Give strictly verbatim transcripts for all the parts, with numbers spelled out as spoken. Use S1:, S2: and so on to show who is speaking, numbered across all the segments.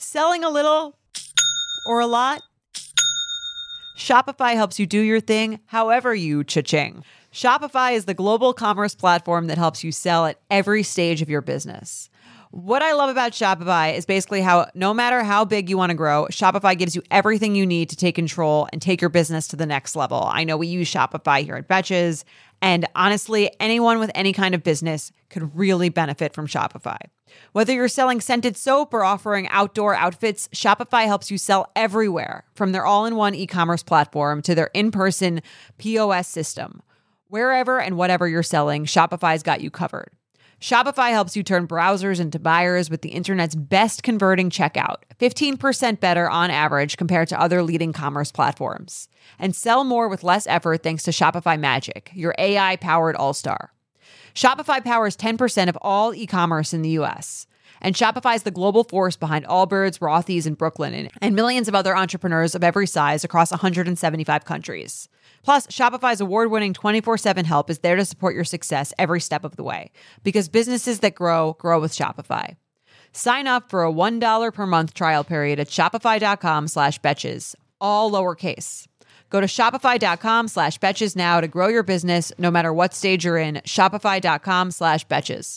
S1: Selling a little or a lot? Shopify helps you do your thing however you cha-ching. Shopify is the global commerce platform that helps you sell at every stage of your business. What I love about Shopify is basically how no matter how big you want to grow, Shopify gives you everything you need to take control and take your business to the next level. I know we use Shopify here at Betches, and honestly, anyone with any kind of business could really benefit from Shopify. Whether you're selling scented soap or offering outdoor outfits, Shopify helps you sell everywhere, from their all-in-one e-commerce platform to their in-person P O S system. Wherever and whatever you're selling, Shopify's got you covered. Shopify helps you turn browsers into buyers with the internet's best converting checkout, fifteen percent better on average compared to other leading commerce platforms. And sell more with less effort thanks to Shopify Magic, your A I-powered all-star. Shopify powers ten percent of all e-commerce in the U S. And Shopify is the global force behind Allbirds, Rothy's, and Brooklinen, and millions of other entrepreneurs of every size across one hundred seventy-five countries. Plus, Shopify's award-winning twenty-four seven help is there to support your success every step of the way. Because businesses that grow, grow with Shopify. Sign up for a one dollar per month trial period at shopify.com slash betches, all lowercase. Go to shopify.com slash betches now to grow your business no matter what stage you're in. Shopify.com slash betches.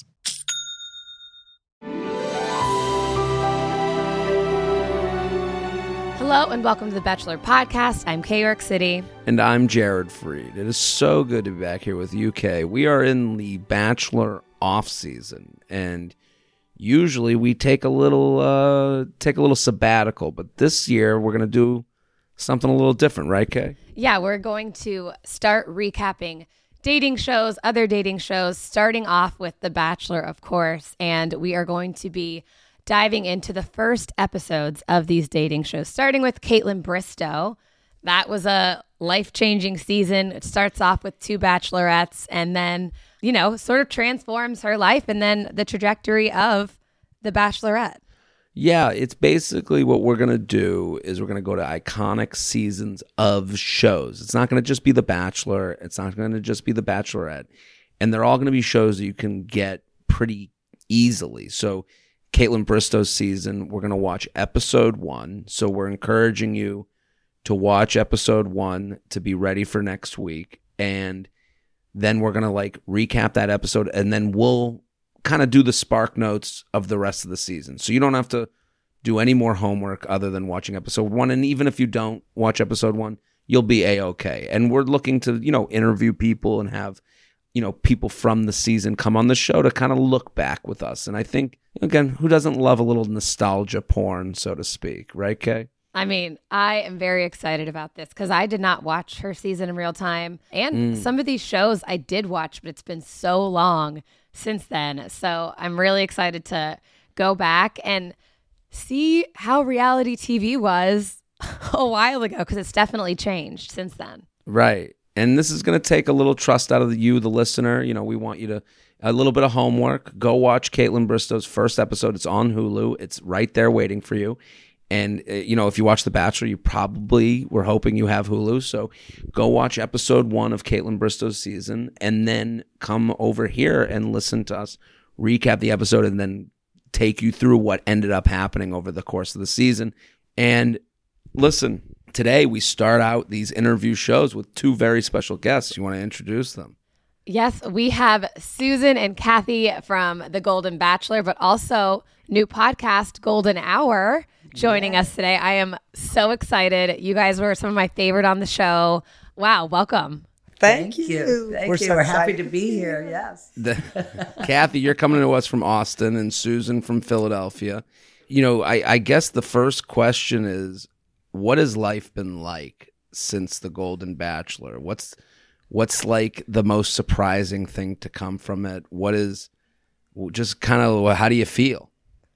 S2: Hello and welcome to the Bachelor Podcast. I'm Kay York City.
S3: And I'm Jared Freed. It is so good to be back here with you, Kay. We are in the Bachelor off season, and usually we take a little uh, take a little sabbatical, but this year we're going to do something a little different, right, Kay?
S2: Yeah, we're going to start recapping dating shows, other dating shows, starting off with The Bachelor, of course, and we are going to be diving into the first episodes of these dating shows, starting with Kaitlyn Bristowe. That was a life-changing season. It starts off with two bachelorettes and then, you know, sort of transforms her life and then the trajectory of The Bachelorette.
S3: Yeah, it's basically what we're going to do is we're going to go to iconic seasons of shows. It's not going to just be The Bachelor. It's not going to just be The Bachelorette. And they're all going to be shows that you can get pretty easily. So Kaitlyn Bristowe's season, we're going to watch episode one. So we're encouraging you to watch episode one to be ready for next week. And then we're going to like recap that episode, and then we'll kind of do the spark notes of the rest of the season. So you don't have to do any more homework other than watching episode one. And even if you don't watch episode one, you'll be A-okay. And we're looking to, you know, interview people and have, you know, people from the season come on the show to kind of look back with us. And I think, again, who doesn't love a little nostalgia porn, so to speak, right, Kay?
S2: I mean, I am very excited about this because I did not watch her season in real time. And mm. some of these shows I did watch, but it's been so long since then. So I'm really excited to go back and see how reality T V was a while ago, because it's definitely changed since then.
S3: Right. And this is going to take a little trust out of you, the listener. You know, we want you to, a little bit of homework. Go watch Kaitlyn Bristowe's first episode. It's on Hulu. It's right there waiting for you. And, uh, you know, if you watch The Bachelor, you probably were hoping you have Hulu. So go watch episode one of Kaitlyn Bristowe's season and then come over here and listen to us recap the episode and then take you through what ended up happening over the course of the season. And listen, today we start out these interview shows with two very special guests. You want to introduce them?
S2: Yes, we have Susan and Kathy from The Golden Bachelor, but also new podcast, Golden Hour, joining yes. us today. I am so excited. You guys were some of my favorite on the show. Wow, welcome.
S4: Thank, Thank you. you.
S5: Thank
S4: We're
S5: you.
S4: so
S5: We're
S4: happy
S5: to be here. Yes.
S3: The, Kathy, you're coming to us from Austin, and Susan from Philadelphia. You know, I, I guess the first question is, what has life been like since The Golden Bachelor? What's what's like the most surprising thing to come from it? What is just kind of, how do you feel?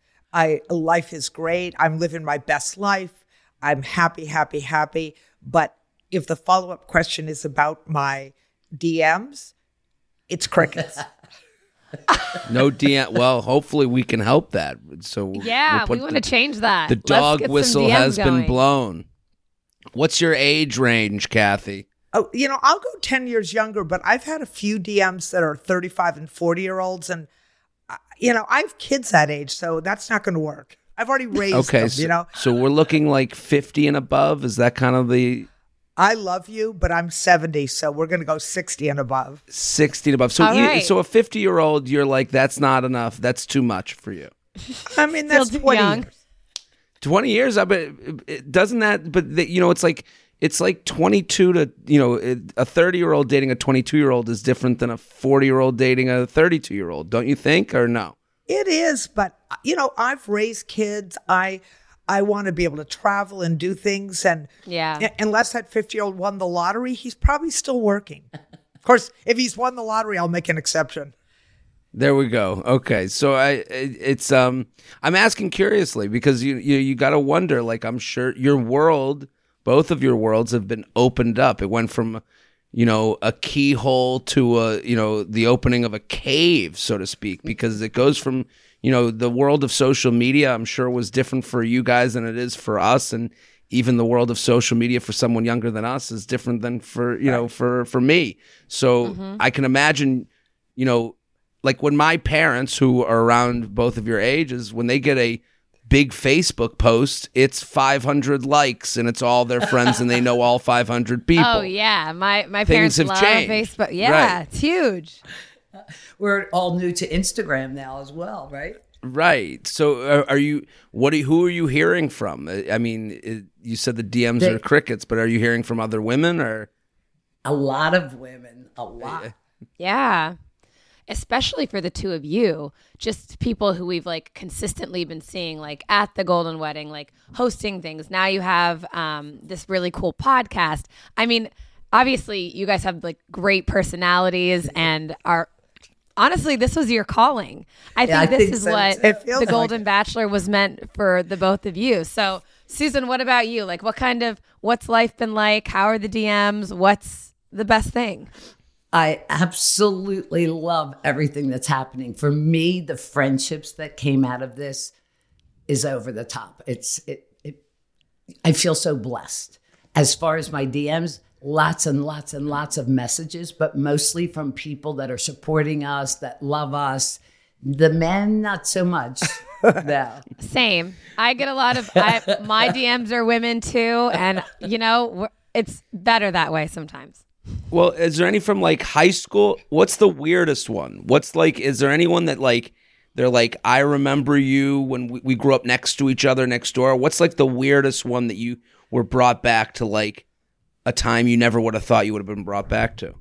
S4: I life is great. I'm living my best life. I'm happy, happy, happy. But if the follow-up question is about my D Ms, it's crickets.
S3: No D M. Well, hopefully we can help that. So
S2: yeah,
S3: we'll
S2: we want to change that.
S3: The dog whistle has going. been blown. What's your age range, Kathy?
S4: Oh, you know, I'll go ten years younger, but I've had a few D Ms that are thirty-five and forty year olds. And, uh, you know, I have kids that age, so that's not going to work. I've already raised
S3: Okay,
S4: them,
S3: so,
S4: you know.
S3: so we're looking like fifty and above. Is that kind of the
S4: I love you, but I'm seventy, so we're going to go sixty and above.
S3: sixty and above? So,
S2: All
S3: you,
S2: right.
S3: so a fifty-year-old, you're like, that's not enough. That's too much for you.
S4: I mean, that's
S2: Still too
S4: twenty
S2: young.
S4: years.
S3: twenty years, I bet. It, doesn't that? But the, you know, it's like it's like twenty-two to you know, a thirty-year-old dating a twenty-two-year-old is different than a forty-year-old dating a thirty-two-year-old. Don't you think, or no?
S4: It is, but you know, I've raised kids. I I want to be able to travel and do things, and
S2: Yeah.
S4: u- unless that fifty-year-old won the lottery, he's probably still working. Of course, if he's won the lottery, I'll make an exception.
S3: There we go. Okay, so I it, it's um I'm asking curiously because you you you got to wonder. Like I'm sure your world, both of your worlds have been opened up. It went from you know a keyhole to a you know the opening of a cave, so to speak, because it goes from you know the world of social media. I'm sure was different for you guys than it is for us, and even the world of social media for someone younger than us is different than for you know for for me. So I can imagine you know. Like when my parents, who are around both of your ages, when they get a big Facebook post, it's five hundred likes and it's all their friends and they know all five hundred people.
S2: Oh yeah, my my
S3: Things
S2: parents
S3: have
S2: love
S3: changed.
S2: Facebook. Yeah,
S3: Right.
S2: it's huge.
S5: We're all new to Instagram now as well, right?
S3: Right. So are, are you, what? Are you, who are you hearing from? I mean, it, you said the D Ms
S5: They-
S3: are crickets, but are you hearing from other women or?
S5: A lot of women, a lot.
S2: Yeah. Especially for the two of you, just people who we've like consistently been seeing like at the Golden Wedding, like hosting things. Now you have um, this really cool podcast. I mean, obviously you guys have like great personalities and are honestly, this was your calling. I
S5: Yeah,
S2: think
S5: I
S2: this
S5: think
S2: is
S5: so,
S2: what
S5: too.
S4: It feels
S2: the
S4: like
S2: Golden
S4: it.
S2: Bachelor was meant for the both of you. So Susan, what about you? Like what kind of, what's life been like? How are the D Ms? What's the best thing?
S5: I absolutely love everything that's happening. For me, the friendships that came out of this is over the top. It's it, it I feel so blessed. As far as my D Ms, lots and lots and lots of messages, but mostly from people that are supporting us, that love us. The men, not so much. No.
S2: Same. I get a lot of I, my D Ms are women too, and you know we're- it's better that way sometimes.
S3: Well, is there any from like high school? What's the weirdest one? What's like, is there anyone that like, they're like, I remember you when we, we grew up next to each other next door? What's like the weirdest one that you were brought back to like a time you never would have thought you would have been brought back to?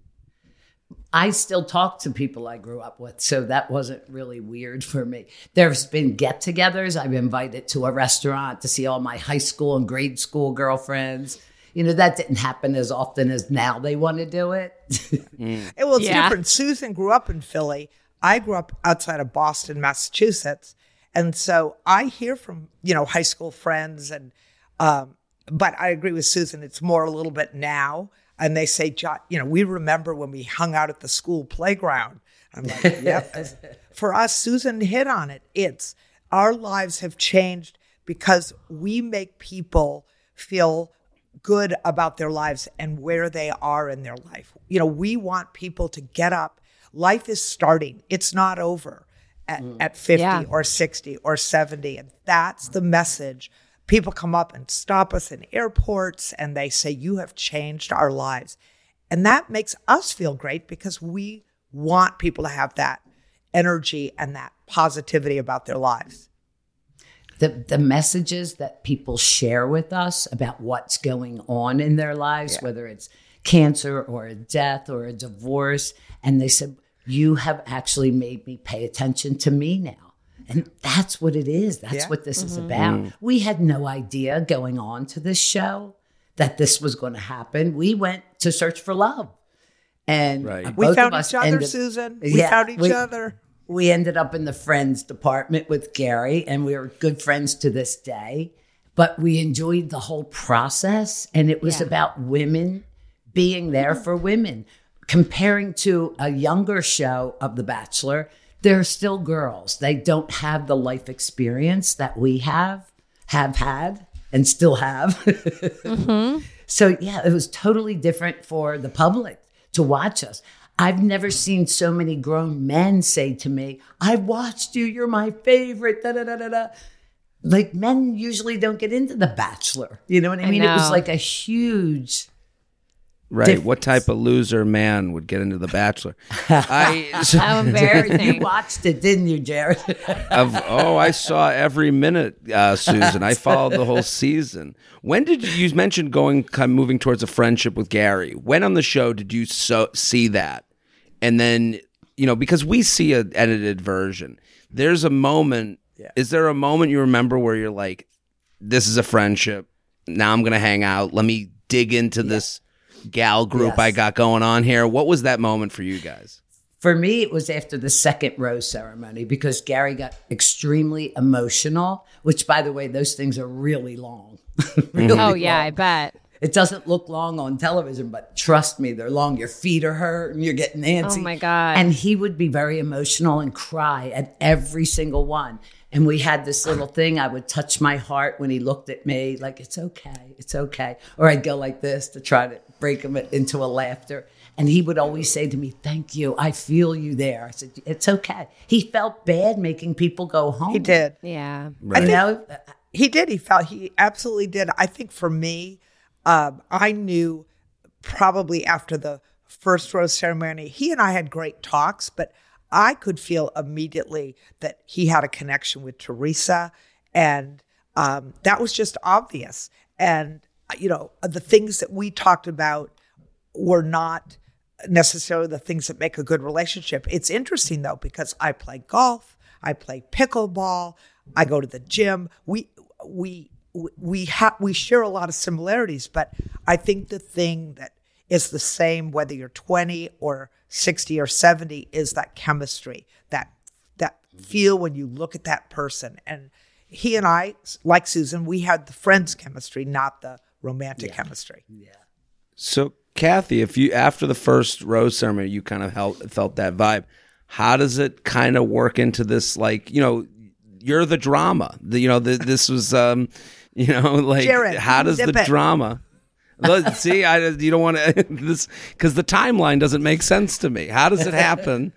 S5: I still talk to people I grew up with, so that wasn't really weird for me. There's been get-togethers. I've been invited to a restaurant to see all my high school and grade school girlfriends. You know, that didn't happen as often as now they want to do it.
S4: Eh, Well, it's
S2: Yeah.
S4: different. Susan grew up in Philly. I grew up outside of Boston, Massachusetts. And so I hear from, you know, high school friends and, um, but I agree with Susan. It's more a little bit now. And they say, "Jo- you know, we remember when we hung out at the school playground." I'm like, yep. For us, Susan hit on it. It's our lives have changed because we make people feel good about their lives and where they are in their life. You know, we want people to get up. Life is starting. It's not over at, at fifty
S2: Yeah.
S4: or sixty or seventy. And that's the message. People come up and stop us in airports and they say, "You have changed our lives." And that makes us feel great because we want people to have that energy and that positivity about their lives.
S5: The, the messages that people share with us about what's going on in their lives, whether it's cancer or a death or a divorce, and they said, "You have actually made me pay attention to me now." And that's what it is. That's
S4: Yeah.
S5: what this is about. We had no idea going on to this show that this was going to happen. We went to search for love. And
S3: Right.
S5: uh,
S4: We
S5: both
S4: found
S5: of us
S4: each other,
S5: ended-
S4: Susan. We
S5: Yeah,
S4: found each
S5: we-
S4: other.
S5: We ended up in the friends department with Gary, and we were good friends to this day. But we enjoyed the whole process, and it was
S2: Yeah.
S5: about women being there for women. Comparing to a younger show of The Bachelor, they're still girls. They don't have the life experience that we have, have had, and still have. So, yeah, it was totally different for the public to watch us. I've never seen so many grown men say to me, "I watched you, you're my favorite, da da da da da." like men usually don't get into The Bachelor. You know what I mean?
S2: I
S5: It was
S2: know.
S5: like a huge.
S3: Right.
S5: difference.
S3: What type of loser man would get into The Bachelor? I
S2: How
S5: You
S2: embarrassing.
S5: watched it, didn't you, Jared?
S3: of oh, I saw every minute, uh, Susan. I followed the whole season. When did you, you mentioned going kind of moving towards a friendship with Gary? When on the show did you so, see that? And then, you know, because we see an edited version, there's a moment.
S4: Yeah.
S3: Is there a moment you remember where you're like, "This is a friendship. Now I'm gonna hang out. Let me dig into this gal group
S5: Yes.
S3: I got going on here." What was that moment for you guys?
S5: For me, it was after the second rose ceremony because Gary got extremely emotional, which, by the way, those things are really long. Really
S2: Oh, yeah,
S5: long.
S2: I bet.
S5: It doesn't look long on television, but trust me, they're long. Your feet are hurt and you're getting antsy.
S2: Oh, my God.
S5: And he would be very emotional and cry at every single one. And we had this little thing. I would touch my heart when he looked at me, like, it's okay, it's okay. Or I'd go like this to try to break him into a laughter. And he would always say to me, thank you, I feel you there. I said, it's okay. He felt bad making people go home.
S4: He did.
S2: Yeah.
S4: I
S5: You
S4: think
S5: know?
S4: he did. He felt he absolutely did. I think for me, um, I knew probably after the first rose ceremony, he and I had great talks, but I could feel immediately that he had a connection with Teresa, and um, that was just obvious. And, you know, the things that we talked about were not necessarily the things that make a good relationship. It's interesting, though, because I play golf, I play pickleball, I go to the gym. We we we have we share a lot of similarities, but I think the thing that is the same whether you're twenty or sixty or seventy is that chemistry, that that feel when you look at that person. And he and I, like Susan, we had the friends chemistry, not the romantic chemistry.
S3: So, Kathy, if you after the first rose ceremony, you kind of felt, felt that vibe. How does it kind of work into this? Like, you know, you're the drama. The, you know, the, this was, um, you know, like
S4: Jared,
S3: how does
S4: zip
S3: the
S4: it.
S3: drama? Look, see, I you don't want to this because the timeline doesn't make sense to me. How does it happen?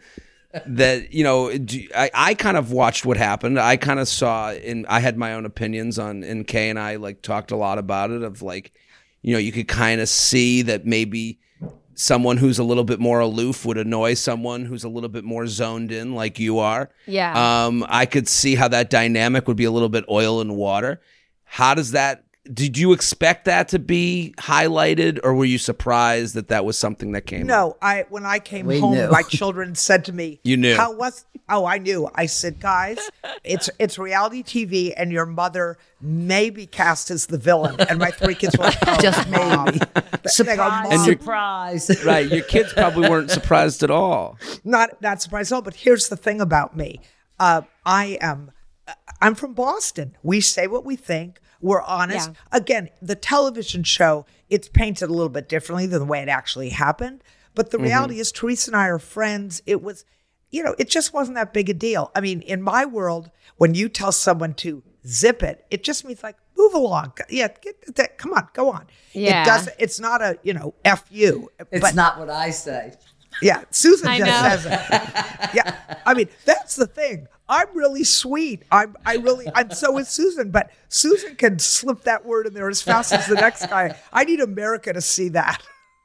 S3: That you know, do, I, I kind of watched what happened. I kind of saw, and I had my own opinions on. And Kay and I like talked a lot about it. Of like, you know, you could kind of see that maybe someone who's a little bit more aloof would annoy someone who's a little bit more zoned in, like you are.
S2: Yeah.
S3: Um, I could see how that dynamic would be a little bit oil and water. How does that? Did you expect that to be highlighted, or were you surprised that that was something that came up?
S4: No, I when I came
S5: We
S4: home,
S5: knew.
S4: my children said to me,
S3: You knew.
S4: How was oh, I knew. I said, guys, it's it's reality T V and your mother may be cast as the villain. And my three kids were like, oh,
S5: Just
S4: Mom.
S5: maybe.
S4: They go,
S5: Surprise,
S4: "Mom."
S3: And you're-
S5: surprise.
S3: Right, your kids probably weren't surprised at all.
S4: not not surprised at all. But here's the thing about me. Uh, I am I'm from Boston. We say what we think. We're honest.
S2: Yeah.
S4: Again, the television show, it's painted a little bit differently than the way it actually happened. But the reality is Teresa and I are friends. It was, you know, it just wasn't that big a deal. I mean, in my world, when you tell someone to zip it, it just means like, move along. Yeah, get that. Come on, go on.
S2: Yeah.
S4: It doesn't, it's not a, you know, F you.
S5: It's
S4: but
S5: not what I say.
S4: yeah, Susan
S2: I
S4: just
S2: know.
S4: says it. Yeah, I mean that's the thing. I'm really sweet. I'm I really I'm so is Susan, but Susan can slip that word in there as fast as the next guy. I need America to see that.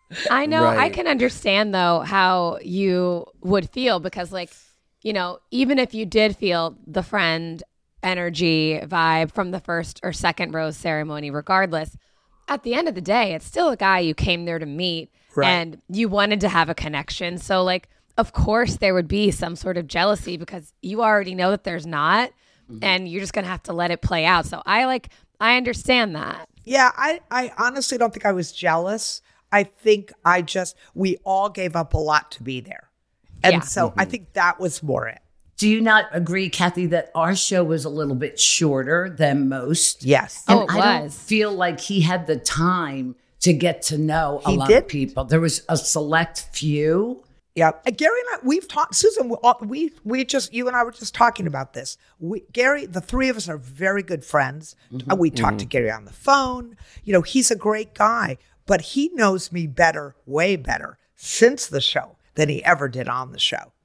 S2: I know. I
S3: Right.
S2: can understand though how you would feel because, like, you know, even if you did feel the friend energy vibe from the first or second rose ceremony, regardless, at the end of the day, it's still a guy you came there to meet
S4: Right.
S2: and you wanted to have a connection. So, like, of course, there would be some sort of jealousy because you already know that there's not, and you're just gonna have to let it play out. So, I like, I understand that.
S4: Yeah, I I honestly don't think I was jealous. I think I just we all gave up a lot to be there, and
S2: Yeah.
S4: so I think that was more it.
S5: Do you not agree, Kathy, that our show was a little bit shorter than most?
S4: Yes.
S2: Oh,
S5: And
S2: it
S5: I don't
S2: was.
S5: feel like he had the time to get to know a
S4: He
S5: lot
S4: did.
S5: of people. There was a select few.
S4: Yeah, and Gary and I, we've talked. Susan, we, all- we we just you and I were just talking about this. We, Gary, the three of us are very good friends. Uh, we talk to Gary on the phone. You know, he's a great guy, but he knows me better, way better, since the show than he ever did on the show.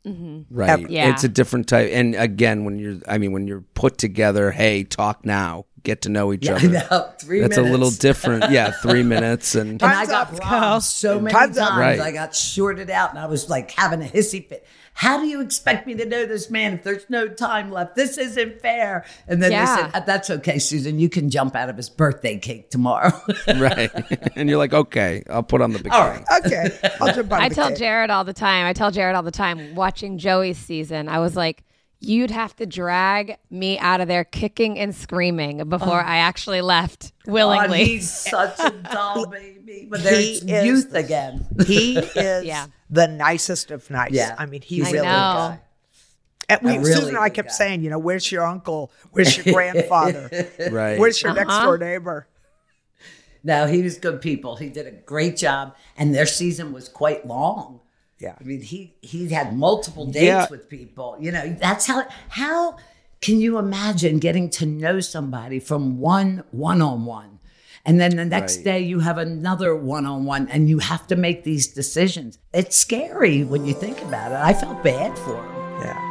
S3: Right.
S4: Ever.
S2: Yeah.
S3: It's a different type. And again, when you're, I mean, when you're put together, hey, talk now, get to know each
S5: Yeah, I
S3: other.
S5: know. Three
S3: That's
S5: minutes.
S3: a little different. Yeah. Three minutes. And
S5: And I
S4: Time's
S5: got
S4: up.
S5: robbed so many
S4: Time's
S5: times.
S4: up.
S3: Right.
S5: I got shorted out, and I was like having a hissy fit. How do you expect me to know this man if there's no time left? This isn't fair. And then
S2: Yeah.
S5: they said, "Uh, "That's okay, Susan. You can jump out of his birthday cake tomorrow."
S3: right. And you're like, okay, I'll put on the bikini.
S5: All right.
S4: Okay, I'll jump on
S2: I
S4: the
S2: tell
S4: cake.
S2: Jared all the time. I tell Jared all the time, watching Joey's season, I was like, you'd have to drag me out of there kicking and screaming before I actually left
S5: Oh,
S2: willingly.
S5: he's such a doll baby. But
S4: He
S5: there's
S4: is-
S5: youth again.
S4: He is
S2: Yeah.
S4: the nicest of nice.
S5: Yeah.
S4: I mean, he's
S2: I
S4: really
S2: know.
S4: And we,
S5: A really
S4: Susan and I
S5: good
S4: kept
S5: guy.
S4: saying, you know, where's your uncle? Where's your grandfather?
S3: Right.
S4: Where's your
S2: Uh-huh.
S4: next door neighbor?
S5: No, he was good people. He did a great job, and their season was quite long.
S4: Yeah.
S5: I mean, he he had multiple dates
S3: Yeah.
S5: with people. You know, that's how how can you imagine getting to know somebody from one one on one, and then the next
S3: Right.
S5: day you have another one on one, and you have to make these decisions. It's scary when you think about it. I felt bad for him.
S4: Yeah.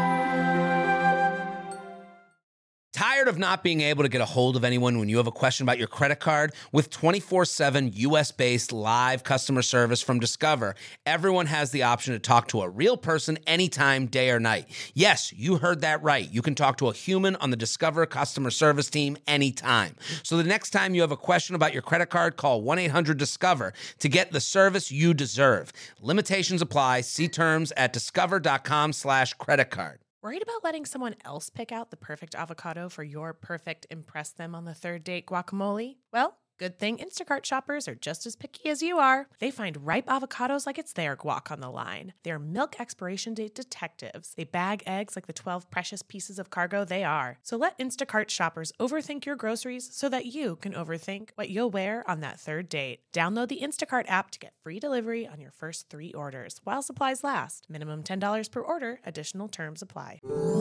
S6: Tired of not being able to get a hold of anyone when you have a question about your credit card? With twenty-four seven U S-based live customer service from Discover, everyone has the option to talk to a real person anytime, day or night. Yes, you heard that right. You can talk to a human on the Discover customer service team anytime. So the next time you have a question about your credit card, call one eight hundred discover to get the service you deserve. Limitations apply. See terms at discover.com slash credit card.
S7: Worried about letting someone else pick out the perfect avocado for your perfect impress them on the third date guacamole? Well, good thing Instacart shoppers are just as picky as you are. They find ripe avocados like it's their guac on the line. They're milk expiration date detectives. They bag eggs like the twelve precious pieces of cargo they are. So let Instacart shoppers overthink your groceries so that you can overthink what you'll wear on that third date. Download the Instacart app to get free delivery on your first three orders while supplies last. Minimum ten dollars per order. Additional terms apply.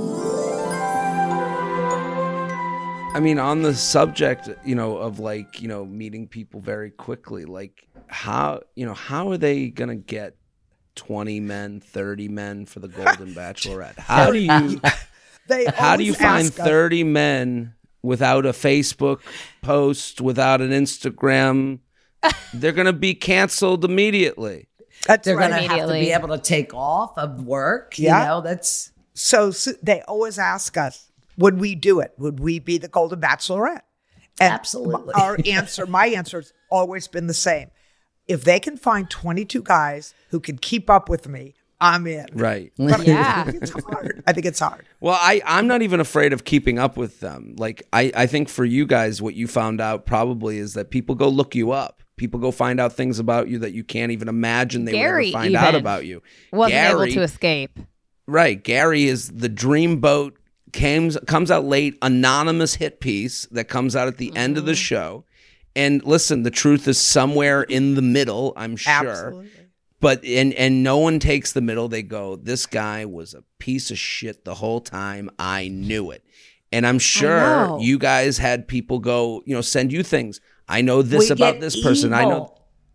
S3: I mean, on the subject, you know, of like, you know, meeting people very quickly, like how, you know, how are they going to get twenty men, thirty men for the Golden Bachelorette? How do you,
S4: They
S3: how do you
S4: always
S3: find
S4: ask us-
S3: thirty men without a Facebook post, without an Instagram? They're going to be canceled immediately.
S4: That's
S5: They're
S4: right.
S5: going to have to
S2: Immediately.
S5: be able to take off of work.
S4: Yeah.
S5: You know, that's
S4: So, so they always ask us, would we do it? Would we be the Golden Bachelorette? And
S5: Absolutely.
S4: m- Our answer, my answer has always been the same. If they can find twenty-two guys who can keep up with me, I'm in.
S3: Right.
S4: But
S2: Yeah.
S4: I think it's hard. I think it's hard.
S3: Well, I, I'm not even afraid of keeping up with them. Like, I, I think for you guys, what you found out probably is that people go look you up. People go find out things about you that you can't even imagine they
S2: Gary
S3: would ever find out
S2: even
S3: about you.
S2: Wasn't
S3: Gary,
S2: able to escape.
S3: Right. Gary is the dreamboat, comes, comes out late, anonymous hit piece that comes out at the mm-hmm. end of the show. And listen, the truth is somewhere in the middle, I'm sure.
S4: Absolutely.
S3: But and and no one takes the middle. They go, this guy was a piece of shit the whole time. I knew it. And I'm sure
S2: know.
S3: you guys had people go, you know, send you things. I know this
S5: we
S3: about
S5: get
S3: this person. I know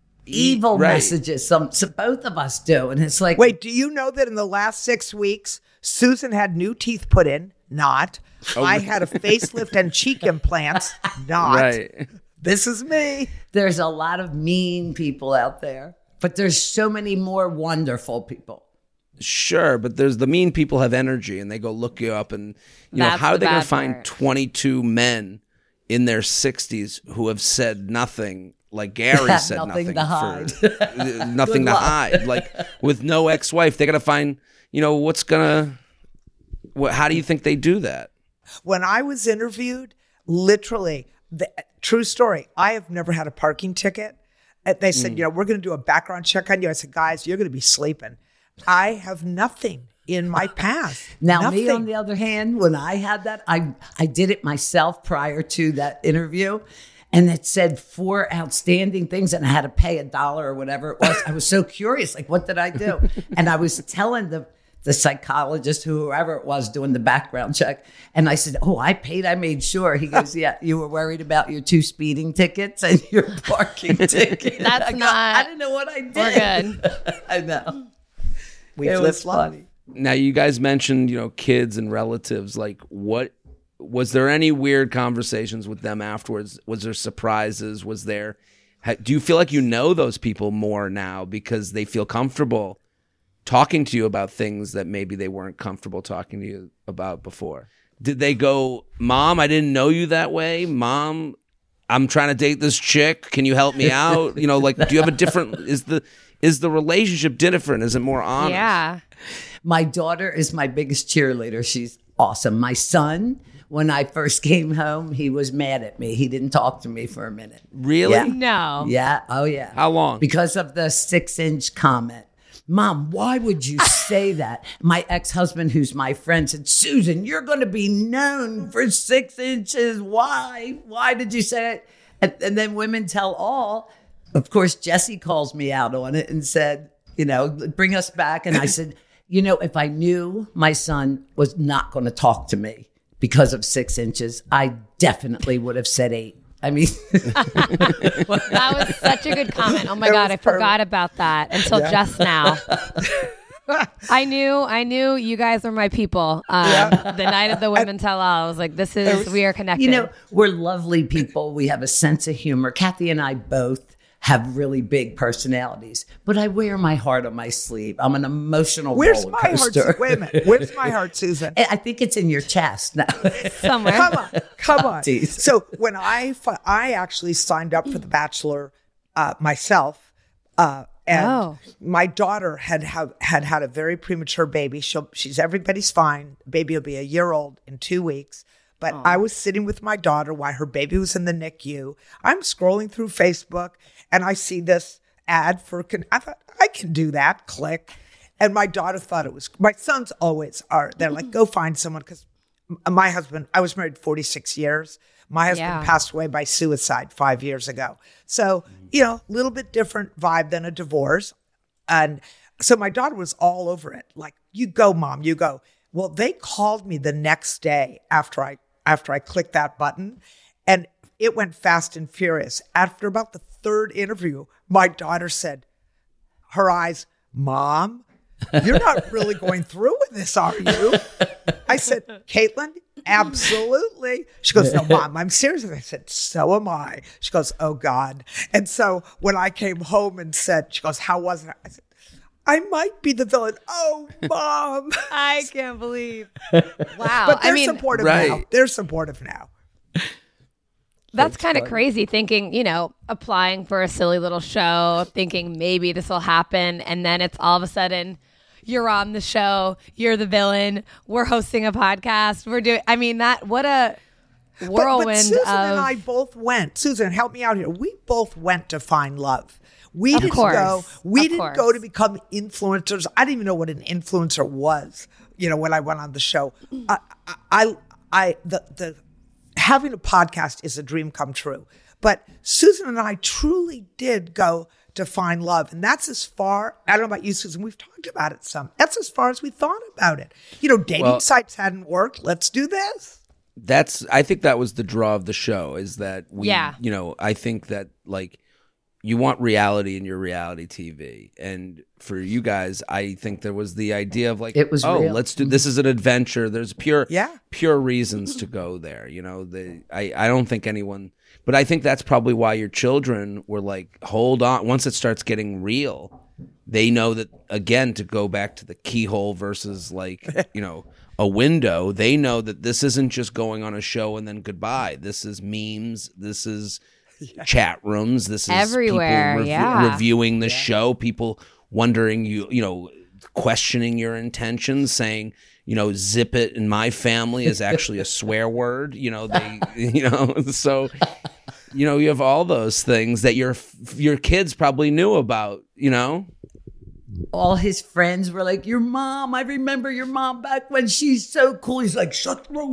S3: E-
S5: evil
S3: right.
S5: messages. Some, some both of us do, and it's like,
S4: Wait, do you know that in the last six weeks, Susan had new teeth put in? Not. I had a facelift and cheek implants? Not.
S3: Right.
S4: This is me.
S5: there's a lot of mean people out there, but there's so many more wonderful people.
S3: Sure, but there's the mean people have energy and they go look you up and you know
S2: That's
S3: how are
S2: the
S3: they going
S2: bad
S3: to find
S2: part.
S3: twenty-two men in their sixties who have said nothing like Gary said
S5: Nothing
S3: nothing
S5: to hide.
S3: for uh, nothing
S5: Good
S3: to
S5: luck.
S3: hide like with no ex-wife they got to find you know what's gonna what how do you think they do that?
S4: When I was interviewed, literally, the, true story, I have never had a parking ticket. And they said, you know, we're going to do a background check on you. I said, guys, you're going to be sleeping. I have nothing in my past.
S5: Now,
S4: nothing.
S5: me on the other hand, when I had that, I I did it myself prior to that interview, and it said four outstanding things, and I had to pay a dollar or whatever it was. I was so curious, like, what did I do? And I was telling the the psychologist, whoever it was, doing the background check, and I said, "Oh, I paid. I made sure." He goes, "Yeah, you were worried about your two speeding tickets and your parking ticket."
S2: That's
S5: I go,
S2: not-
S5: I didn't know what I did.
S2: We're good.
S5: I know.
S4: We've
S5: It
S4: lived
S5: was
S4: life.
S5: funny.
S3: Now, you guys mentioned, you know, kids and relatives. Like, what was there any weird conversations with them afterwards? Was there surprises? Was there? Do you feel like you know those people more now because they feel comfortable talking to you about things that maybe they weren't comfortable talking to you about before? Did they go, Mom, I didn't know you that way? Mom, I'm trying to date this chick. Can you help me out? You know, like, do you have a different, is the, is the relationship different? Is it more honest?
S2: Yeah.
S5: My daughter is my biggest cheerleader. She's awesome. My son, when I first came home, he was mad at me. He didn't talk to me for a minute.
S3: Really?
S5: Yeah.
S2: No.
S5: Yeah. Oh, yeah.
S3: How long?
S5: Because of the six inch comment. Mom, why would you say that? My ex-husband, who's my friend, said, Susan, you're going to be known for six inches. Why? Why did you say it? And, and then Women Tell All. Of course, Jesse calls me out on it and said, you know, bring us back. And I said, you know, if I knew my son was not going to talk to me because of six inches, I definitely would have said eight. I mean,
S2: that was such a good comment. Oh my
S4: It
S2: God,
S4: was
S2: I forgot
S4: perfect.
S2: about that until just now. I knew, I knew you guys were my people. Um,
S4: Yeah.
S2: The night of the Women Tell All, I was like, this is, we are connected.
S5: you know, we're lovely people. We have a sense of humor. Kathy and I both have really big personalities, but I wear my heart on my sleeve. I'm an emotional
S4: Where's
S5: roller
S4: my heart?
S5: coaster.
S4: Wait a minute. Where's my heart, Susan?
S5: I think it's in your chest now.
S2: somewhere.
S4: Come on, come on.
S5: Tease.
S4: So when I fi- I actually signed up for The Bachelor uh, myself, uh, and
S2: Oh.
S4: my daughter had have, had had a very premature baby. She'll she's everybody's fine. Baby will be a year old in two weeks. But I was sitting with my daughter while her baby was in the N I C U. I'm scrolling through Facebook and I see this ad for. Con- I thought I can do that. Click. And my daughter thought it was. My sons always are. They're like, go find someone because my husband. I was married forty-six years. My husband
S2: Yeah.
S4: passed away by suicide five years ago. So you know, a little bit different vibe than a divorce. And so my daughter was all over it. Like, you go, Mom, you go. Well, they called me the next day after I after I clicked that button, and it went fast and furious. After about the third interview, my daughter said, her eyes, Mom, you're not really going through with this, are you? I said, Caitlin, absolutely. She goes, no, Mom, I'm serious. I said, so am I. She goes, oh, God. And so when I came home and said, she goes, how was it? I said, I might be the villain. Oh, Mom.
S2: I can't believe. Wow.
S4: But they're
S2: I mean,
S4: supportive
S3: Right.
S4: now. They're supportive now.
S2: that's kind of crazy thinking, you know, applying for a silly little show, thinking maybe this will happen. And then it's all of a sudden you're on the show. You're the villain. We're hosting a podcast. We're doing, I mean, that, what a whirlwind
S4: but, but Susan
S2: of.
S4: and I both went. Susan, help me out here. We both went to find love. We
S2: Of
S4: didn't
S2: course.
S4: go. We
S2: Of
S4: didn't
S2: course.
S4: go to become influencers. I didn't even know what an influencer was. You know, when I went on the show, I, I, I, the the having a podcast is a dream come true. But Susan and I truly did go to find love, and that's as far. I don't know about you, Susan. We've talked about it some. That's as far as we thought about it. You know, dating
S3: Well-
S4: sites hadn't worked. Let's do this.
S3: That's I think that was the draw of the show is that we
S2: Yeah.
S3: you know, I think that like you want reality in your reality T V. And for you guys, I think there was the idea of like,
S5: It was
S3: oh,
S5: real.
S3: let's do this is an adventure. There's pure
S4: Yeah.
S3: pure reasons to go there. You know, the I, I don't think anyone but I think that's probably why your children were like, hold on, once it starts getting real, they know that again, to go back to the keyhole versus like, you know, a window, they know that this isn't just going on a show and then goodbye. This is memes. This is chat rooms. This is
S2: Everywhere,
S3: people rev-
S2: yeah.
S3: reviewing the show, people wondering you, you know, questioning your intentions, saying, you know, zip it in my family is actually a swear word. You know, they, you know, so, you know, you have all those things that your your kids probably knew about, you know.
S5: All his friends were like, your mom, I remember your mom back when she's so cool. He's like, shut the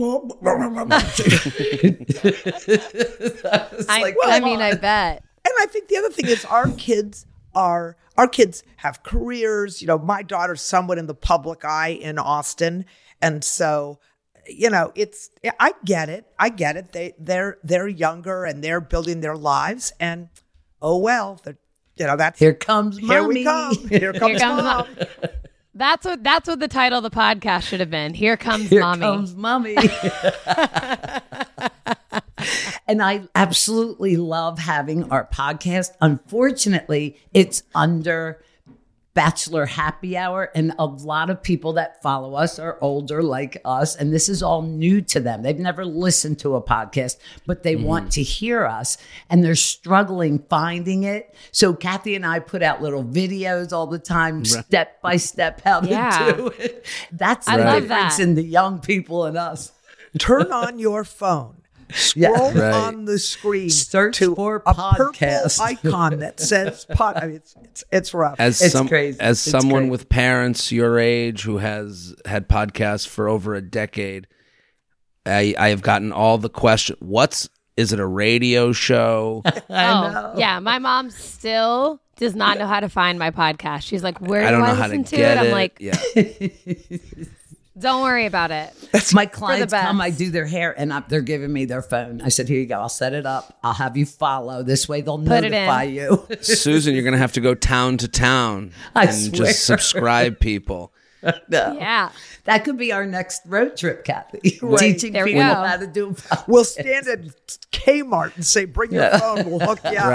S5: up.
S2: I,
S5: like,
S2: I
S5: come
S2: mean,
S5: on.
S2: I bet.
S4: And I think the other thing is our kids are our kids have careers. You know, my daughter's somewhat in the public eye in Austin, and so you know, it's I get it. I get it. They they're they're younger and they're building their lives, and oh well, they're, you know that's
S5: Here comes mommy.
S4: here we come. Here comes
S2: Here comes
S4: mom.
S2: That's what that's what the title of the podcast should have been. Here comes
S5: Here
S2: mommy.
S5: comes mommy. And I absolutely love having our podcast. Unfortunately, it's under Bachelor Happy Hour, and a lot of people that follow us are older like us, and this is all new to them. They've never listened to a podcast, but they mm. want to hear us, and they're struggling finding it. So Kathy and I put out little videos all the time, right. step by step, how
S2: yeah.
S5: to do it. That's
S2: I
S5: the
S2: love
S5: difference
S2: that.
S5: in the young people and us.
S4: Turn on your phone. Scroll
S3: Yeah. Right.
S4: on the screen.
S5: Search
S4: to
S5: for
S4: a
S5: podcast.
S4: purple icon that says pod. I mean, it's, it's it's rough.
S3: As
S5: It's
S3: some,
S5: crazy.
S3: as
S5: It's
S3: someone
S5: crazy.
S3: with parents your age who has had podcasts for over a decade, I I have gotten all the question. What's is it a radio show?
S2: oh, yeah. My mom still does not know how to find my podcast. She's like, where do
S3: I
S2: I,
S3: don't know how to
S2: listen to,
S3: get
S2: it?
S3: it.
S2: I'm like,
S3: yeah.
S2: don't worry about it.
S5: My clients
S2: best.
S5: come, I do their hair, and I, they're giving me their phone. I said, here you go. I'll set it up. I'll have you follow. This way they'll
S2: Put it
S5: notify
S2: in.
S5: you.
S3: Susan, you're gonna have to go town to town
S5: I
S3: and
S5: swear.
S3: just subscribe people.
S5: No.
S2: Yeah.
S5: That could be our next road trip, Kathy.
S4: Right.
S5: Teaching
S2: There we
S5: people
S2: go.
S5: how to do podcasts.
S4: We'll stand at Kmart and say, "Bring your
S5: Yeah.
S4: phone. We'll hook you up."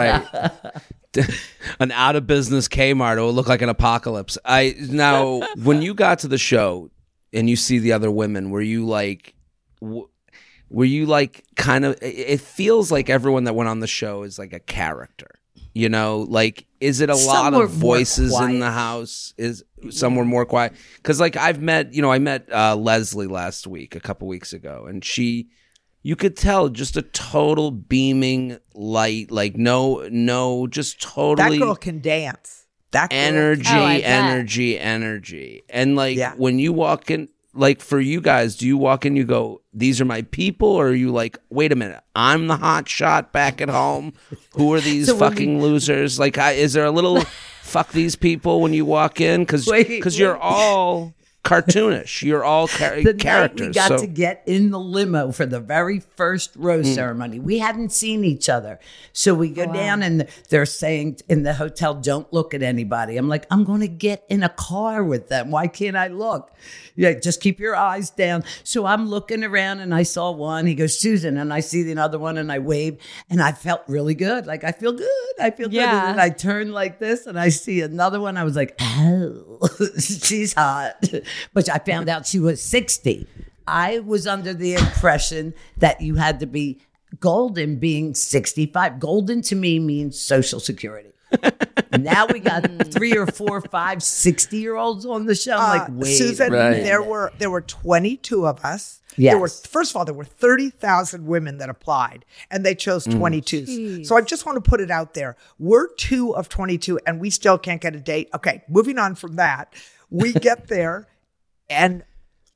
S3: Right. An out of business Kmart. It will look like an apocalypse. I now when you got to the show and you see the other women, were you like, w- were you like kind of? It feels like everyone that went on the show is like a character. You know, like is it a
S5: Some
S3: lot
S5: were
S3: of
S5: more
S3: voices in
S5: quiet.
S3: the house? Is some were more quiet? Because like I've met, you know, I met uh, Leslie last week, a couple weeks ago, and she. You could tell just a total beaming light, like no, no, just
S4: That
S3: totally
S4: girl can dance. That girl
S3: energy,
S2: Oh, I bet.
S3: energy, energy. And like
S4: Yeah.
S3: when you walk in, like for you guys, do you walk in, you go, these are my people? Or are you like, wait a minute, I'm the hot shot back at home. Who are these
S5: So when
S3: fucking losers? Like, I, is there a little fuck these people when you walk in? Because
S5: Wait,
S3: you're
S5: wait.
S3: all cartoonish. You're all char-
S5: The
S3: characters.
S5: night we got
S3: so,
S5: to get in the limo for the very first rose ceremony. We hadn't seen each other. So we go down and they're saying in the hotel, don't look at anybody. I'm like, I'm going to get in a car with them. Why can't I look? Yeah, just keep your eyes down. So I'm looking around and I saw one. He goes, Susan. And I see the other one and I wave and I felt really good. Like, I feel good. I feel good.
S2: Yeah.
S5: And then I turn like this and I see another one. I was like, oh, she's hot. But I found out she was sixty. I was under the impression that you had to be golden being sixty-five. Golden to me means Social Security. And now we got three or four, five, sixty-year-olds on the show. I'm like,
S4: Uh,
S5: wait.
S4: Susan,
S5: a
S3: Right.
S5: minute.
S4: there were there were twenty-two of us.
S5: Yes.
S4: There were first of all there were thirty thousand women that applied, and they chose twenty-two. So I just want to put it out there: we're two of twenty-two, and we still can't get a date. Okay, moving on from that, we get there, and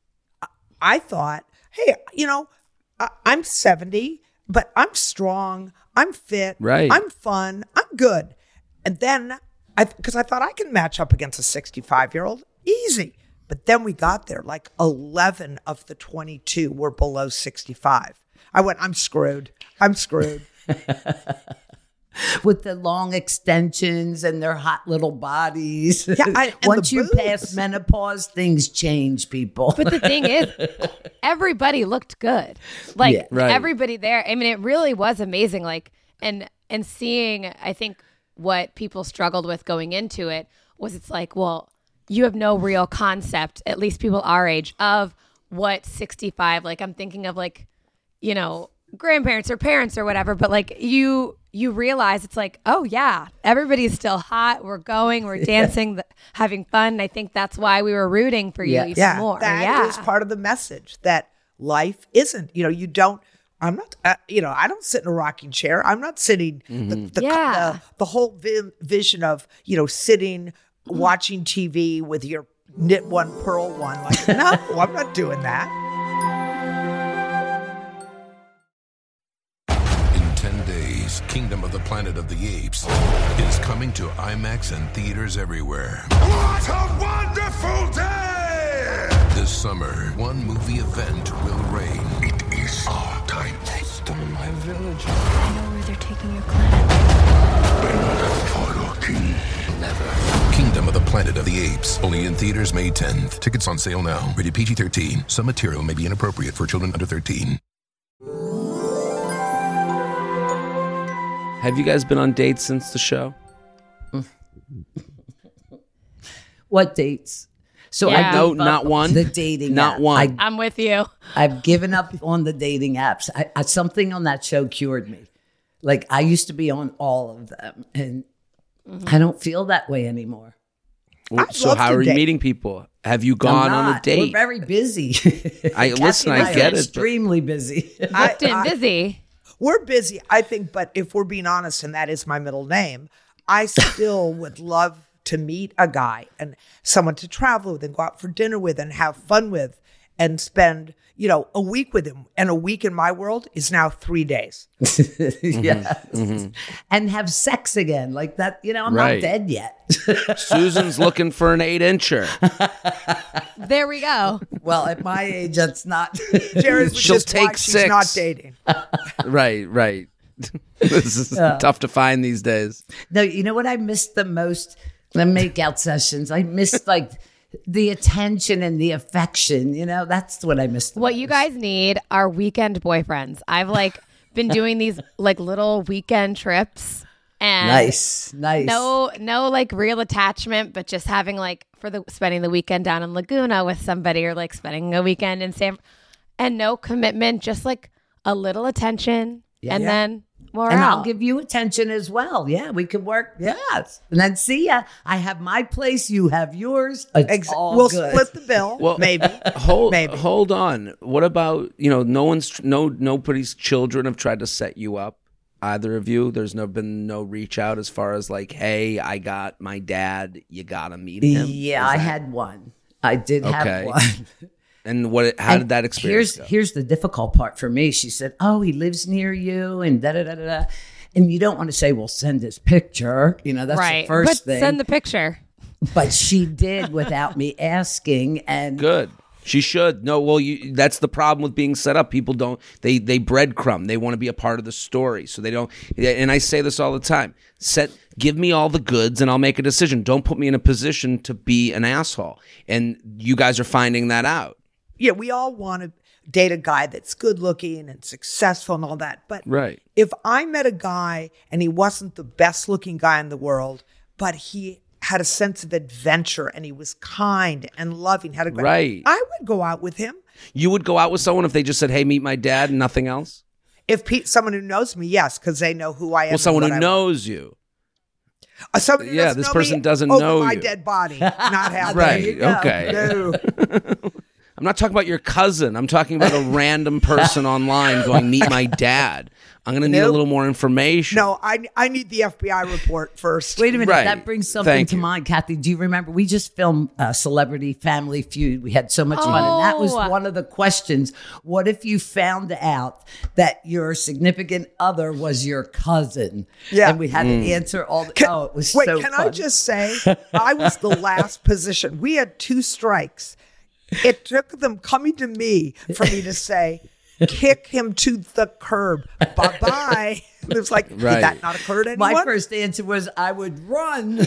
S4: I thought, hey, you know, I- I'm seventy, but I'm strong, I'm fit,
S3: Right.
S4: I'm fun, I'm good. And then, I because I thought I can match up against a sixty-five-year-old, easy. But then we got there, like eleven of the twenty-two were below sixty-five. I went, I'm screwed. I'm screwed.
S5: With the long extensions and their hot little bodies.
S4: Yeah, I- and
S5: Once
S4: the
S5: you
S4: boobs.
S5: pass menopause, things change, people.
S2: But the thing is, everybody looked good. Like
S5: Yeah.
S3: Right.
S2: everybody there. I mean, it really was amazing. Like, and and seeing, I think what people struggled with going into it was it's like, well, you have no real concept, at least people our age, of what sixty-five. Like, I'm thinking of like, you know, grandparents or parents or whatever. But like you, you realize it's like, oh yeah, everybody's still hot. We're going, we're dancing, th- having fun. And I think that's why we were rooting for you
S5: Yeah.
S2: even
S4: Yeah,
S2: more.
S4: that
S2: yeah.
S4: is part of the message that life isn't. You know, you don't. I'm not. Uh, you know, I don't sit in a rocking chair. I'm not sitting. The, the,
S2: Yeah.
S4: the, the whole vi- vision of you know sitting watching T V with your knit one, pearl one. Like, no, I'm not doing that.
S8: In ten days, Kingdom of the Planet of the Apes is coming to IMAX and theaters everywhere.
S9: What a wonderful day!
S8: This summer, one movie event will reign.
S9: It is our time. them in my village.
S10: I know where they're taking your planet.
S9: They not follow king.
S8: Never. Kingdom of the Planet of the Apes. Only in theaters May tenth. Tickets on sale now. Rated P G thirteen. Some material may be inappropriate for children under thirteen.
S3: Have you guys been on dates since the show?
S5: What dates? So
S2: Yeah.
S5: I
S3: No,
S5: gave up
S3: not one.
S5: The dating,
S3: Not
S5: app.
S3: one.
S5: I,
S2: I'm with you.
S5: I've given up on the dating apps. I, I, something on that show cured me. Like I used to be on all of them, and I don't feel that way anymore.
S4: I'd
S3: So
S4: love
S3: how
S4: to
S3: are you
S4: date.
S3: meeting people? Have you gone
S5: I'm
S3: on a
S5: not.
S3: date?
S5: We're very busy.
S3: I-
S5: Kathy
S3: listen,
S5: and
S3: I
S5: are
S3: get it, but-
S5: Extremely busy.
S4: I-
S2: Booked and
S4: I-
S2: busy.
S4: We're busy, I think, but if we're being honest, and that is my middle name, I still would love to meet a guy and someone to travel with and go out for dinner with and have fun with and spend, you know, a week with him. And a week in my world is now three days.
S5: Yes. And have sex again. Like that, you know, I'm
S3: Right.
S5: not dead yet.
S3: Susan's looking for an eight incher.
S2: There we go.
S5: Well, at my age, that's not.
S4: Jared, which
S3: She'll
S4: is why
S3: take
S4: she's
S3: six.
S4: not dating.
S3: Right, right. This is tough to find these days.
S5: No, you know what I missed the most? The makeout sessions. I missed like the attention and the affection. You know, that's what I missed. the
S2: What you
S5: most.
S2: guys need are weekend boyfriends. I've like been doing these like little weekend trips and
S5: Nice, nice.
S2: no no like real attachment, but just having like for the spending the weekend down in Laguna with somebody or like spending a weekend in San and no commitment, just like a little attention and
S5: yeah.
S2: then more
S5: And
S2: out.
S5: I'll give you attention as well. Yeah, we could work. Yes. And then see ya. I have my place. You have yours. It's
S4: Ex-
S5: all
S4: we'll
S5: good.
S4: split the bill,
S3: Well,
S4: maybe.
S3: Hold,
S4: Maybe.
S3: hold on. What about, you know, no one's, no, nobody's children have tried to set you up. Either of you, there's no been no reach out as far as like, hey, I got my dad. You gotta meet him.
S5: Yeah,
S3: Is
S5: I
S3: that-
S5: had one. I did
S3: Okay.
S5: have one.
S3: And what? How
S5: And
S3: did that experience
S5: Here's
S3: go?
S5: here's the difficult part for me. She said, "Oh, he lives near you," and da da da da da. And you don't want to say, "Well, send his picture." You know, that's
S2: right.
S5: the first
S2: but
S5: thing.
S2: send the picture.
S5: but she did without me asking, and
S3: Good. She should. No, well, you, that's the problem with being set up. People don't, they they breadcrumb. They want to be a part of the story. So they don't, and I say this all the time. Set, give me all the goods and I'll make a decision. Don't put me in a position to be an asshole. And you guys are finding that out.
S4: Yeah, we all want to date a guy that's good looking and successful and all that. But
S3: Right.
S4: if I met a guy and he wasn't the best looking guy in the world, but he had a sense of adventure and he was kind and loving, had a great,
S3: Right.
S4: I would go out with him.
S3: You would go out with someone if they just said, hey, meet my dad and nothing else?
S4: If Pete, someone who knows me, yes, because they know who I am.
S3: Well,
S4: and
S3: someone
S4: what
S3: who
S4: I
S3: knows you.
S4: want. Uh, someone who
S3: Yeah,
S4: doesn't
S3: this
S4: know
S3: person
S4: me
S3: doesn't
S4: over
S3: know
S4: my
S3: you.
S4: dead body, not happy.
S3: Right. Okay.
S4: No.
S3: I'm not talking about your cousin. I'm talking about a random person online going, meet my dad. I'm going to need a
S4: Nope.
S3: little more information.
S4: No, I I need the F B I report first.
S5: wait a minute,
S3: Right.
S5: that brings something
S3: Thank
S5: to
S3: you.
S5: mind, Kathy. Do you remember we just filmed uh, Celebrity Family Feud? We had so much fun, and that was
S2: Oh.
S5: one of the questions. What if you found out that your significant other was your cousin?
S4: Yeah.
S5: and we had
S3: Mm.
S5: to answer all. The,
S4: Can-
S5: oh, it was
S4: wait,
S5: so
S4: can
S5: fun.
S4: I just say, I was the last position. We had two strikes. It took them coming to me for me to say, kick him to the curb. Bye bye. It was like,
S3: Right.
S4: did that not occur to anyone?
S5: My first answer was, I would run.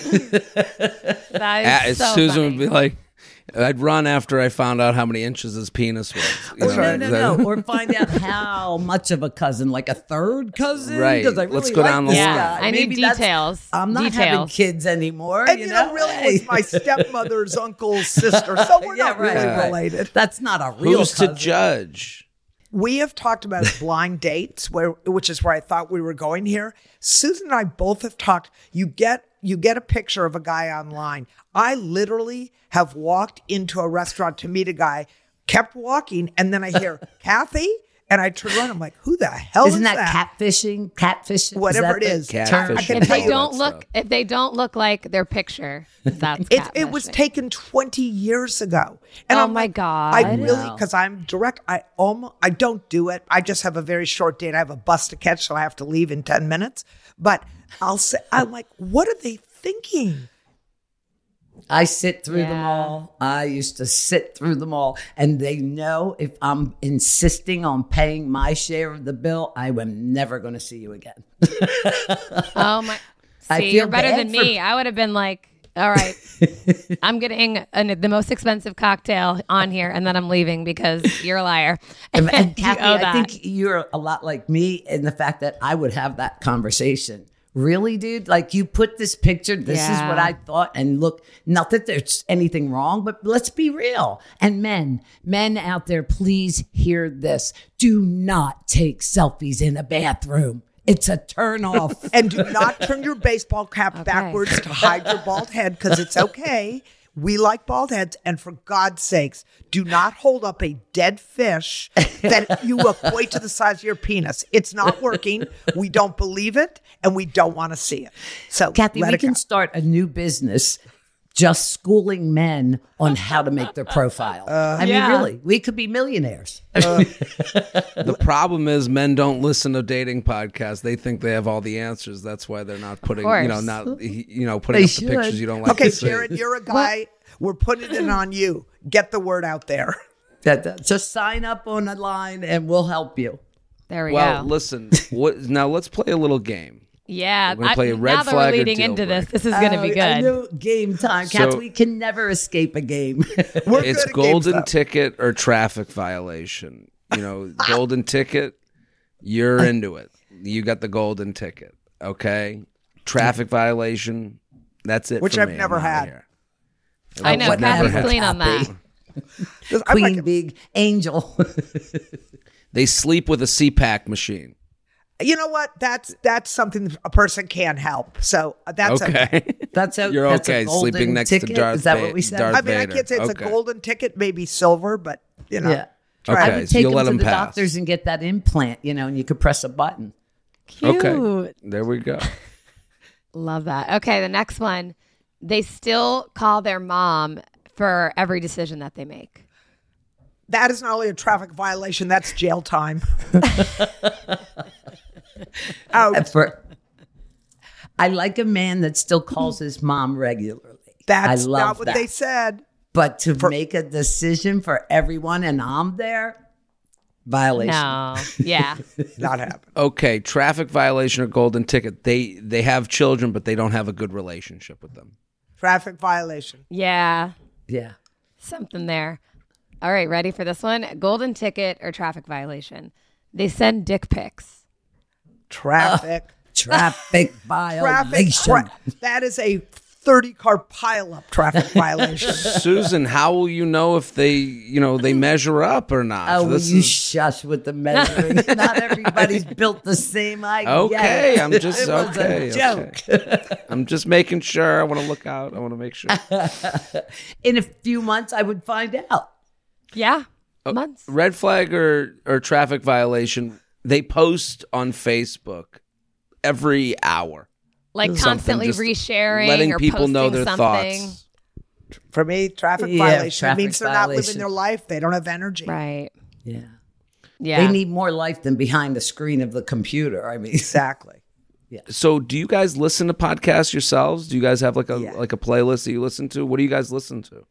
S2: That is
S3: Uh,
S2: so
S3: Susan
S2: funny.
S3: would be like, I'd run after I found out how many inches his penis was. You
S5: Or
S3: know,
S5: no, no,
S3: that-
S5: no. Or find out how much of a cousin, like a third cousin.
S3: Right.
S5: Because I really
S3: Let's go
S5: like
S3: down the
S5: this
S3: line.
S5: guy.
S2: I need
S5: Maybe that's-
S2: details.
S5: I'm not having
S2: Details.
S5: kids anymore.
S4: and
S5: you
S4: you know,
S5: know,
S4: really,
S5: Hey.
S4: it was my stepmother's uncle's sister. So we're
S5: Yeah,
S4: not really
S5: right, right.
S4: related.
S5: That's not a real
S3: Who's
S5: cousin.
S3: to judge?
S4: We have talked about blind dates, where which is where I thought we were going here. Susan and I both have talked. You get you get a picture of a guy online. I literally have walked into a restaurant to meet a guy, kept walking, and then I hear Kathy, and I turn around. I'm like, who the hell
S5: Isn't
S4: is
S5: that,
S4: that?
S5: catfishing? Catfishing?
S4: Whatever
S5: that
S4: it
S5: the
S4: is.
S5: term?
S3: Catfishing.
S4: I can
S2: If
S4: tell
S2: they
S4: you-
S2: don't
S3: that
S2: look,
S3: stuff.
S2: if they don't look like their picture, that's
S4: It, it was
S2: catfishing.
S4: taken twenty years ago. And
S2: Oh
S4: I'm
S2: my
S4: like,
S2: God.
S4: I really,
S5: Wow.
S4: because I'm direct, I almost, I don't do it. I just have a very short date. I have a bus to catch, so I have to leave in ten minutes. But I'll say, I'm like, what are they thinking?
S5: I sit through them
S2: Yeah.
S5: all. I used to sit through them all. And they know if I'm insisting on paying my share of the bill, I am never going to see you again.
S2: Oh my!
S5: I
S2: See,
S5: feel
S2: you're better
S5: bad
S2: than
S5: for-
S2: me. I would have been like, all right, I'm getting an, the most expensive cocktail on here, and then I'm leaving because you're a liar.
S5: And, and
S2: You
S5: Kathy,
S2: owe
S5: I
S2: that.
S5: think you're a lot like me in the fact that I would have that conversation. Really, dude? Like you put this picture, this is
S2: Yeah.
S5: what I thought. And look, not that there's anything wrong, but let's be real. And men, men out there, please hear this. Do not take selfies in a bathroom. It's a turn off.
S4: And do not turn your baseball cap
S2: Okay.
S4: backwards to hide your bald head because it's okay. We like bald heads. And for God's sakes, do not hold up a dead fish that you equate to the size of your penis. It's not working. We don't believe it and we don't want to see it. So,
S5: Kathy,
S4: let
S5: we
S4: it
S5: can
S4: go.
S5: start a new business just schooling men on how to make their profile. I
S2: Yeah.
S5: mean, really, we could be millionaires.
S3: The problem is men don't listen to dating podcasts. They think they have all the answers. That's why they're not putting, you know,
S2: course.
S3: not you know, putting
S5: They
S3: up the
S5: should.
S3: pictures you don't like
S4: Okay,
S3: to see.
S4: Jared, you're a guy. We're putting it on you. Get the word out there.
S5: That, that- just sign up on a line and we'll help you.
S2: There we
S3: Well,
S2: go.
S3: listen. What now? Let's play a little game.
S2: Yeah,
S3: We're gonna play a
S2: I,
S3: red
S2: now that
S3: flag or
S2: we're leading
S3: deal
S2: into this,
S3: breaker.
S2: this is going to be
S5: Oh, I
S2: good.
S5: know game time.
S3: So-
S5: Cats, we can never escape a game.
S4: We're
S3: It's
S4: good at games,
S3: golden
S4: though.
S3: ticket or traffic violation. You know, golden ticket. You're into it. You got the golden ticket. Okay. Traffic violation. That's it.
S4: Which
S3: for
S4: I've
S3: me.
S4: never
S3: I'm outta
S4: had.
S3: here.
S2: I know,
S3: I've never
S2: Kathy's
S3: had-
S2: clean on that.
S4: I'm
S5: Queen
S4: like-
S5: Big Angel.
S3: They sleep with a C PAC machine.
S4: you know what? That's that's something a person can help. So uh, that's okay.
S3: Okay.
S5: That's a,
S3: You're
S5: that's a
S3: okay
S5: golden
S3: sleeping next to
S5: ticket?
S3: Darth
S5: Is that
S3: Va-
S5: what we said?
S3: Darth
S4: I mean, I
S3: Vader.
S4: can't say it's
S3: Okay.
S4: a golden ticket, maybe silver, but you know.
S5: Yeah.
S3: Okay,
S5: I would
S3: so
S5: take
S3: you'll
S5: him
S3: let
S5: to
S3: him
S5: the
S3: pass.
S5: doctors and get that implant, you know, and you could press a button.
S2: Cute.
S3: Okay. There we go.
S2: Love that. Okay, the next one. They still call their mom for every decision that they make.
S4: That is not only a traffic violation, that's jail time. Out.
S5: For, I like a man that still calls his mom regularly.
S4: That's
S5: I love
S4: not what
S5: that.
S4: they said.
S5: But to make a decision for everyone and I'm there, violation.
S2: No. Yeah.
S4: Not happening.
S3: Okay, traffic violation or golden ticket. They they have children, but they don't have a good relationship with them.
S4: Traffic violation.
S2: Yeah.
S5: Yeah.
S2: Something there. All right, ready for this one? Golden ticket or traffic violation. They send dick pics.
S4: Traffic.
S5: Traffic
S4: traffic.
S5: violation.
S4: Tra- that is a thirty car pileup traffic violation.
S3: Susan, how will you know if they, you know, they measure up or not?
S5: Oh, will
S3: This
S5: you
S3: is-
S5: shush with the measuring? Not everybody's built the same. I get
S3: okay,
S5: it.
S3: I'm just
S5: It was
S3: okay.
S5: a joke.
S3: okay. I'm just making sure. I want to look out. I want to make sure.
S5: In a few months, I would find out.
S2: Yeah.
S3: Oh,
S2: Months.
S3: Red flag or or traffic violation. They post on Facebook every hour.
S2: Like
S3: Something,
S2: constantly
S3: just
S2: resharing
S3: letting
S2: or
S3: people know
S2: posting
S3: their
S2: something.
S3: thoughts.
S4: For me, traffic
S5: Yeah,
S4: violation
S5: traffic
S4: means they're not living
S5: violation.
S4: their life. They don't have energy.
S2: Right.
S5: Yeah.
S2: Yeah.
S5: They need more life than behind the screen of the computer. I mean,
S4: Exactly.
S3: So, do you guys listen to podcasts yourselves? Do you guys have like a
S4: Yeah.
S3: like a playlist that you listen to? What do you guys listen to?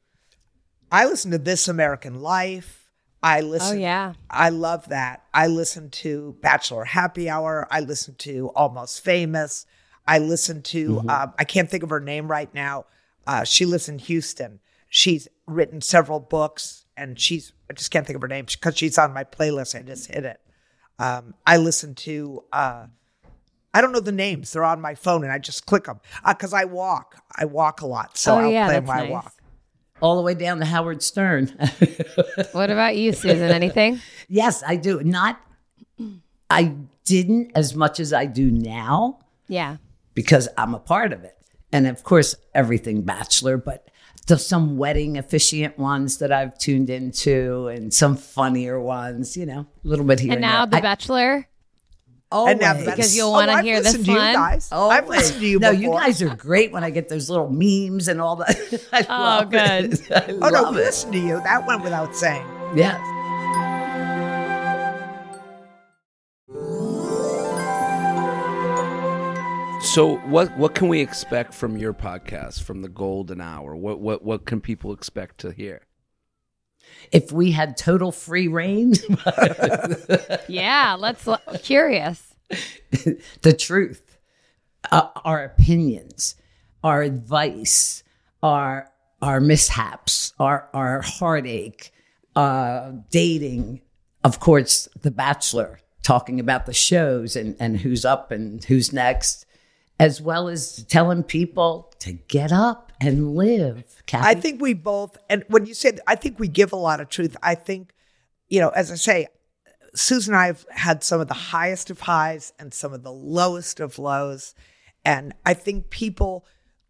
S4: I listen to This American Life. I listen.
S2: Oh, yeah.
S4: I love that. I listen to Bachelor Happy Hour. I listen to Almost Famous. I listen to,
S5: Mm-hmm.
S4: uh, I can't think of her name right now. Uh, she lives in Houston. She's written several books and she's, I just can't think of her name because she's on my playlist. I just hit it. Um, I listen to, uh, I don't know the names. They're on my phone and I just click them because I walk. I walk a lot. So
S2: Oh,
S4: I'll
S2: yeah,
S4: play
S2: that's
S4: them while I
S2: nice.
S4: walk.
S5: all the way down to Howard Stern.
S2: What about you, Susan? Anything?
S5: Yes, I do. Not, I didn't as much as I do now
S2: Yeah.
S5: because I'm a part of it. And of course, everything Bachelor, but there's some wedding officiant ones that I've tuned into and some funnier ones, you know, a little bit here
S2: And
S5: and,
S2: now
S5: there.
S2: The
S5: I-
S2: Bachelor.
S5: Always.
S4: And now
S2: Because you'll
S4: Oh,
S2: wanna
S4: I've
S2: hear this
S4: listened to you
S2: one.
S4: guys.
S5: Oh,
S4: I've listened to you
S5: No,
S4: before.
S5: you guys are great when I get those little memes and all that. I
S2: Oh,
S5: love
S2: good.
S5: it. I
S4: Oh, no,
S5: love it.
S4: listen to you. That went without saying.
S5: Yes.
S3: So what what can we expect from your podcast, from the Golden Hour? What what what can people expect to hear?
S5: If we had total free reign,
S2: Yeah, let's l- curious.
S5: the truth, uh, our opinions, our advice, our our mishaps, our our heartache, uh, dating, of course, The Bachelor, talking about the shows and, and who's up and who's next, as well as telling people to get up and live. Kathy?
S4: I think we both, and when you say, I think we give a lot of truth. I think, you know, as I say, Susan and I have had some of the highest of highs and some of the lowest of lows. And I think people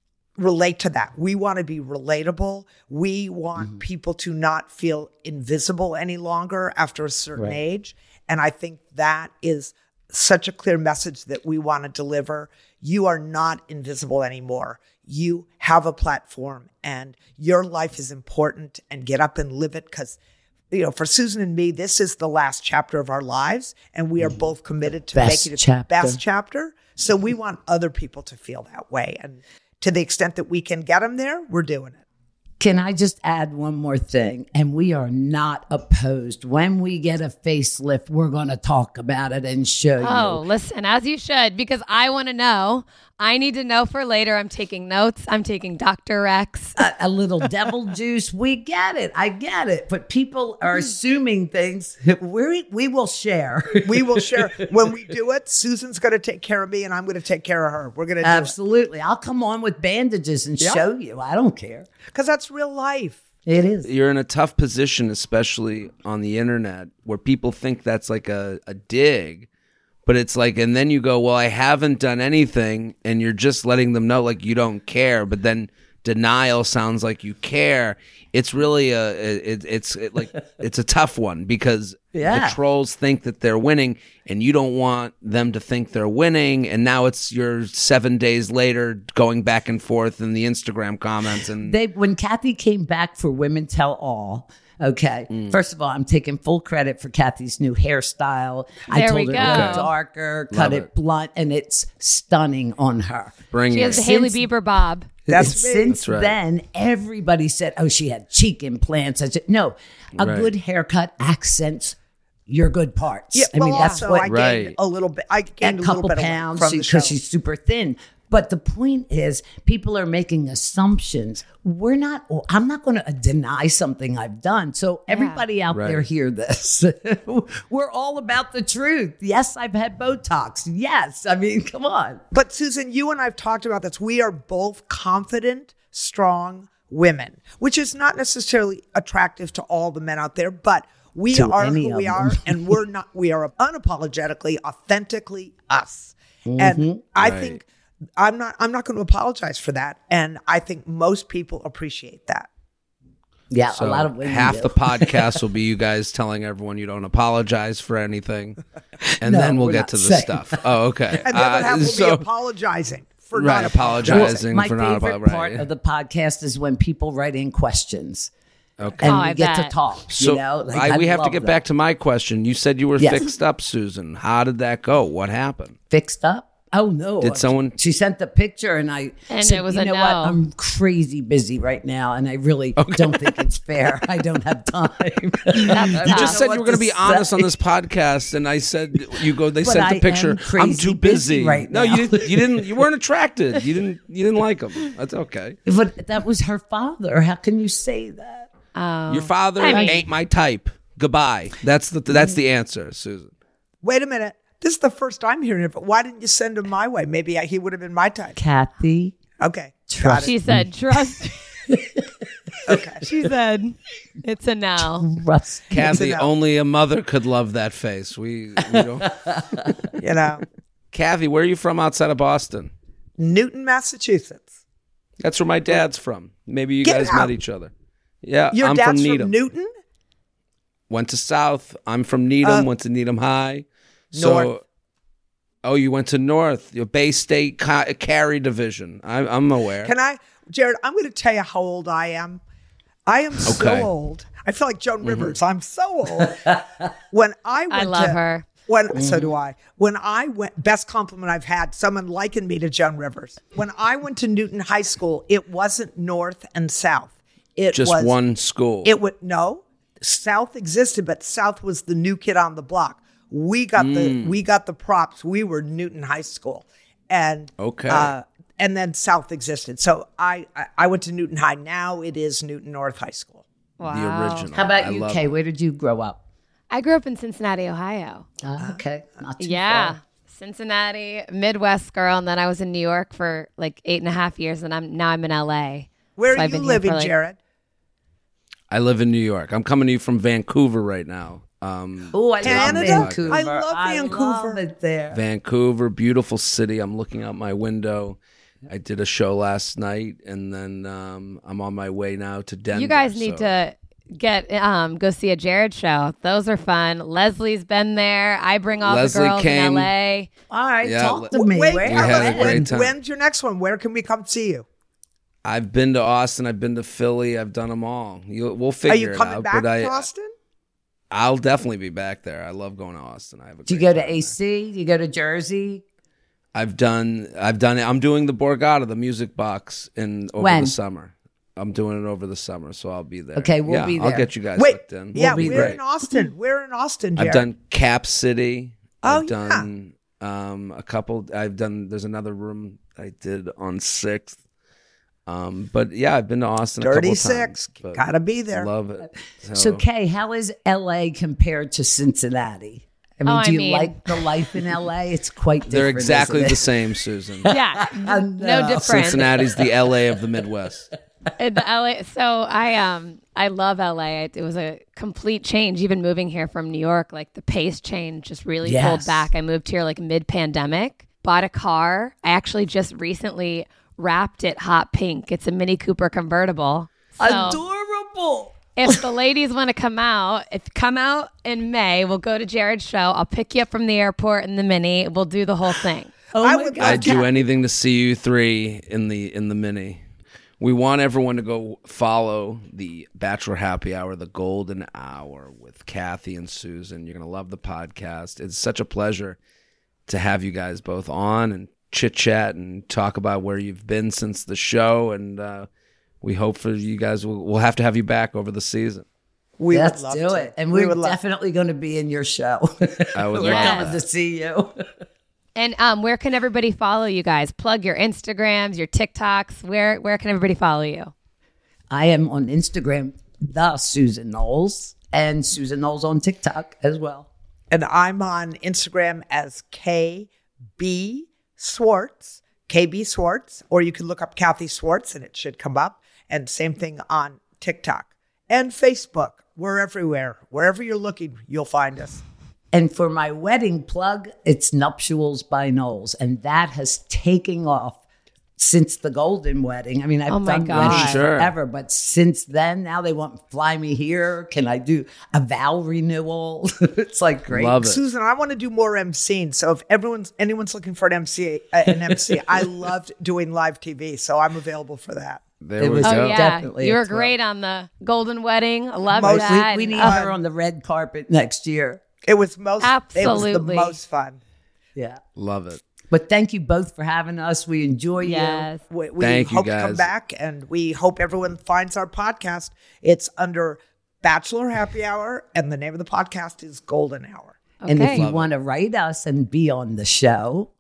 S4: relate to that. We want to be relatable. We want mm-hmm. people to not feel invisible any longer after a certain right. age. And I think that is such a clear message that we want to deliver. You are not invisible anymore. You have a platform and your life is important, and get up and live it. Because, you know, for Susan and me, this is the last chapter of our lives, and we are both committed to
S5: best
S4: making it
S5: chapter.
S4: the best chapter. So we want other people to feel that way. And to the extent that we can get them there, we're doing it.
S5: Can I just add one more thing? And we are not opposed. When we get a facelift, we're going to talk about it and show
S2: Oh,
S5: you.
S2: listen, as you should, because I want to know. I need to know for later. I'm taking notes. I'm taking Doctor Rex.
S5: A, a little devil juice. We get it. I get it. But people are assuming things. We we will share.
S4: We will share. When we do it, Susan's going to take care of me and I'm going to take care of her. We're going to do
S5: Absolutely. I'll come on with bandages and
S4: Yeah.
S5: show you. I don't care.
S4: Because that's real life.
S5: It is.
S3: You're in a tough position, especially on the internet, where people think that's like a, a dig. But it's like, and then you go, well, I haven't done anything, and you're just letting them know like you don't care. But then denial sounds like you care. It's really a, it, it's it, like it's a tough one because
S5: Yeah.
S3: the trolls think that they're winning, and you don't want them to think they're winning. And now it's you're seven days later going back and forth in the Instagram comments, and
S5: They when Kathy came back for Women Tell All. Okay.
S3: Mm.
S5: First of all, I'm taking full credit for Kathy's new hairstyle. I
S2: There
S5: told
S2: we
S5: her to
S2: go.
S5: go darker,
S3: Love
S5: cut it.
S3: it.
S5: blunt, and it's stunning on her.
S3: bring
S2: She
S3: it.
S2: has the Haley
S5: Since-
S2: Bieber bob.
S4: That's me.
S5: Since
S3: That's right.
S5: then, everybody said, "Oh, she had cheek implants." I said, "No, a
S3: Right.
S5: good haircut accents your good parts."
S4: Yeah,
S5: I
S4: well,
S5: mean, that's
S4: also,
S5: what
S4: I gained
S3: Right.
S4: a little bit. I
S5: a
S4: gained a,
S5: couple
S4: little bit of weight
S5: pounds
S4: from the show.
S5: because she's super thin. But the point is, people are making assumptions. We're not, well, I'm not going to deny something I've done. So everybody out
S3: Right.
S5: there hear this. We're all about the truth. Yes, I've had Botox. Yes. I mean, come on.
S4: But Susan, you and I have talked about this. We are both confident, strong women, which is not necessarily attractive to all the men out there, but we
S5: To
S4: are
S5: any
S4: who
S5: of
S4: we
S5: them.
S4: are, and we're not. We are unapologetically, authentically us.
S5: Mm-hmm.
S4: And I
S3: Right.
S4: think I'm not. I'm not going to apologize for that. And I think most people appreciate that.
S5: Yeah,
S3: So
S5: a lot of women
S3: half
S5: do.
S3: the podcast will be you guys telling everyone you don't apologize for anything, and
S5: No,
S3: then we'll
S5: we're
S3: get
S5: not
S3: to the
S5: saying
S3: stuff. Oh, okay.
S4: And the other
S3: Uh,
S4: half will
S3: so-
S4: be apologizing for
S3: Right,
S4: not
S3: apologizing.
S5: My
S3: for not
S5: favorite
S3: apo-
S5: part
S3: right.
S5: of the podcast is when people write in questions.
S3: Okay.
S5: And
S2: Oh,
S5: we
S2: I
S5: get to
S2: bet.
S5: talk.
S3: So
S5: you know, Like,
S3: I, we have to
S5: love
S3: get
S5: that.
S3: back to my question. You said you were
S5: Yes.
S3: fixed up, Susan. How did that go? What happened?
S5: Fixed up. Oh no!
S3: Did someone-
S5: She sent the picture, and I
S2: And
S5: said,
S2: it was
S5: "You
S2: a
S5: know
S2: no."
S5: what? I'm crazy busy right now, and I really don't think it's fair. I don't have time."
S3: You
S2: tough.
S3: just said you were going to be honest on this podcast, and I said you go. They
S5: But
S3: sent the
S5: I
S3: picture.
S5: am crazy
S3: I'm too
S5: busy
S3: busy.
S5: right
S3: no,
S5: now.
S3: you didn't. You didn't. You weren't attracted. You didn't. You didn't like him. That's okay.
S5: But that was her father. How can you say that?
S2: Oh.
S3: Your father
S2: I mean-
S3: ain't my type. Goodbye. That's the. That's the answer, Susan.
S4: Wait a minute. This is the first I'm hearing it, but why didn't you send him my way? Maybe I, he would have been my type.
S5: Kathy,
S4: Okay.
S5: Trust
S2: She said, trust.
S4: Okay.
S2: She said, it's a no.
S5: Russ.
S3: Kathy,
S4: no.
S3: only a mother could love that face. We, we don't.
S4: You know,
S3: Kathy, where are you from outside of Boston?
S4: Newton, Massachusetts.
S3: That's where my dad's from. Maybe you
S4: Get
S3: guys
S4: out.
S3: met each other. Yeah,
S4: Your
S3: I'm
S4: dad's
S3: from
S4: from,
S3: Needham.
S4: Newton?
S3: Went to South. I'm from Needham.
S4: Uh,
S3: went to Needham High. So,
S4: North.
S3: oh, you went to North. Your Bay State Ca- Cary Division. I'm, I'm aware.
S4: Can I, Jared, I'm going to tell you how old I am. I am so
S3: Okay.
S4: old. I feel like Joan Rivers. I'm so old. When I went
S2: I love
S4: to,
S2: her.
S4: When
S5: Mm-hmm.
S4: so do I. When I went, best compliment I've had. Someone likened me to Joan Rivers. When I went to Newton High School, it wasn't North and South. It
S3: Just
S4: was
S3: one school.
S4: It would no. South existed, but South was the new kid on the block. We got
S3: Mm.
S4: the we got the props. We were Newton High School, and
S3: Okay.
S4: uh, and then South existed. So I, I I went to Newton High. Now it is Newton North High School.
S2: Wow.
S3: The original.
S5: How about
S3: I
S5: you,
S3: love
S5: Kay?
S3: it.
S5: Where did you grow up?
S2: I grew up in Cincinnati, Ohio.
S5: Oh, okay, not too
S2: Yeah.
S5: far.
S2: Cincinnati, Midwest girl, and then I was in New York for like eight and a half years, and I'm now I'm in L A.
S4: Where
S2: So
S4: are
S2: I've
S4: you
S2: been here
S4: living,
S2: for, like-
S4: Jared?
S3: I live in New York. I'm coming to you from Vancouver right now. Um,
S5: Oh, I
S4: Canada?
S5: love Vancouver.
S4: I love
S5: I
S4: Vancouver.
S5: love it there.
S3: Vancouver, beautiful city. I'm looking out my window. I did a show last night, and then um, I'm on my way now to Denver.
S2: You guys need
S3: so-
S2: to get um go see a Jared show. Those are fun. Leslie's been there. I bring all
S3: Leslie
S2: the girls
S3: came-
S2: in L A.
S5: All right,
S3: Yeah,
S5: talk to
S3: l-
S5: me.
S4: Wait,
S5: Where
S3: We had a
S5: when?
S3: great time.
S4: When's your next one? Where can we come see you?
S3: I've been to Austin. I've been to Philly. I've done them all. You, we'll figure
S4: Are you
S3: it
S4: coming
S3: out.
S4: back
S3: but I,
S4: to Austin?
S3: I'll definitely be back there. I love going to Austin. I have a
S5: Do you
S3: great
S5: go to
S3: time
S5: A
S3: there.
S5: C? Do you go to Jersey?
S3: I've done. I've done it. I'm doing the Borgata, the music box, in over
S5: When?
S3: the summer. I'm doing it over the summer, so I'll be there.
S5: Okay, we'll
S3: Yeah,
S5: be
S3: I'll
S5: there.
S3: get you guys
S4: Wait,
S3: hooked in.
S4: yeah,
S3: We'll be
S4: we're
S3: great.
S4: in Austin. We're in Austin, Jared.
S3: I've done Cap City.
S4: Oh,
S3: I've
S4: yeah.
S3: done um, a couple. I've done. There's another room I did on Sixth. Um, but yeah, I've been to Austin a couple
S4: Dirty
S3: of
S4: Six.
S3: times. but
S4: Gotta be there.
S3: Love it.
S5: So, Kay, how is L A compared to Cincinnati? I mean,
S2: Oh, I
S5: do you
S2: mean-
S5: like the life in L A? It's quite different.
S3: they're exactly
S5: isn't
S3: the
S5: it?
S3: same, Susan.
S2: Yeah, no,
S5: know.
S2: different.
S3: Cincinnati's the L A of the Midwest.
S2: In the L A. So I um I love L A. It, it was a complete change. Even moving here from New York, like the pace change just really
S5: Yes.
S2: pulled back. I moved here like mid pandemic. Bought a car. I actually just recently wrapped it hot pink. It's a Mini Cooper convertible. So
S5: Adorable.
S2: if the ladies want to come out, if come out in May, we'll go to Jared's show. I'll pick you up from the airport in the Mini. We'll do the whole thing.
S5: Oh
S4: I
S5: my
S4: would
S5: God.
S3: I'd do anything to see you three in the in the Mini. We want everyone to go follow the Bachelor Happy Hour, the Golden Hour with Kathy and Susan. You're gonna love the podcast. It's such a pleasure to have you guys both on and chit chat and talk about where you've been since the show. And uh, we hope for you guys. We'll, we'll have to have you back over the season.
S4: We would
S5: Let's
S4: love
S5: do
S4: to.
S5: it. And
S4: We
S5: we're
S4: would love-
S5: definitely going to be in your show.
S3: I would
S5: we're
S3: love
S5: coming
S3: that.
S5: to see you.
S2: And um, where can everybody follow you guys? Plug your Instagrams, your TikToks. Where where can everybody follow you?
S5: I am on Instagram, the Susan Knowles, and Susan Knowles on TikTok as well.
S4: And I'm on Instagram as K B Swartz, K B Swartz, or you can look up Kathy Swartz and it should come up. And same thing on TikTok and Facebook. We're everywhere. Wherever you're looking, you'll find us.
S5: And for my wedding plug, it's Nuptials by Knowles. And that has taken off since the Golden Wedding. I mean, I've
S2: Oh my
S5: done
S2: God.
S5: weddings
S3: Sure.
S5: forever, but since then, now they want Fly Me Here. Can I do a vow renewal? It's like great.
S3: Love it.
S4: Susan, I want to do more emceeing. So if everyone's anyone's looking for an M C, uh, an M C, I loved doing live T V, so I'm available for that.
S3: There
S5: It
S3: we
S5: was-
S3: go.
S2: Oh yeah,
S5: Definitely
S2: you
S5: a
S2: were
S5: thrill.
S2: great on the Golden Wedding. I love
S4: Most-
S2: that.
S5: We, we need
S2: And, uh,
S5: her on the red carpet next year.
S4: It was most It was
S2: Absolutely.
S4: the most fun.
S5: Yeah.
S3: Love it.
S5: But thank you both for having us. We enjoy
S2: yes.
S4: We, we
S3: Thank you,
S4: hope to come
S3: guys.
S4: back, and we hope everyone finds our podcast. It's under Bachelor Happy Hour, and the name of the podcast is Golden Hour.
S5: you. And if
S2: Okay.
S5: you
S3: Love
S5: want to write us and be on the show,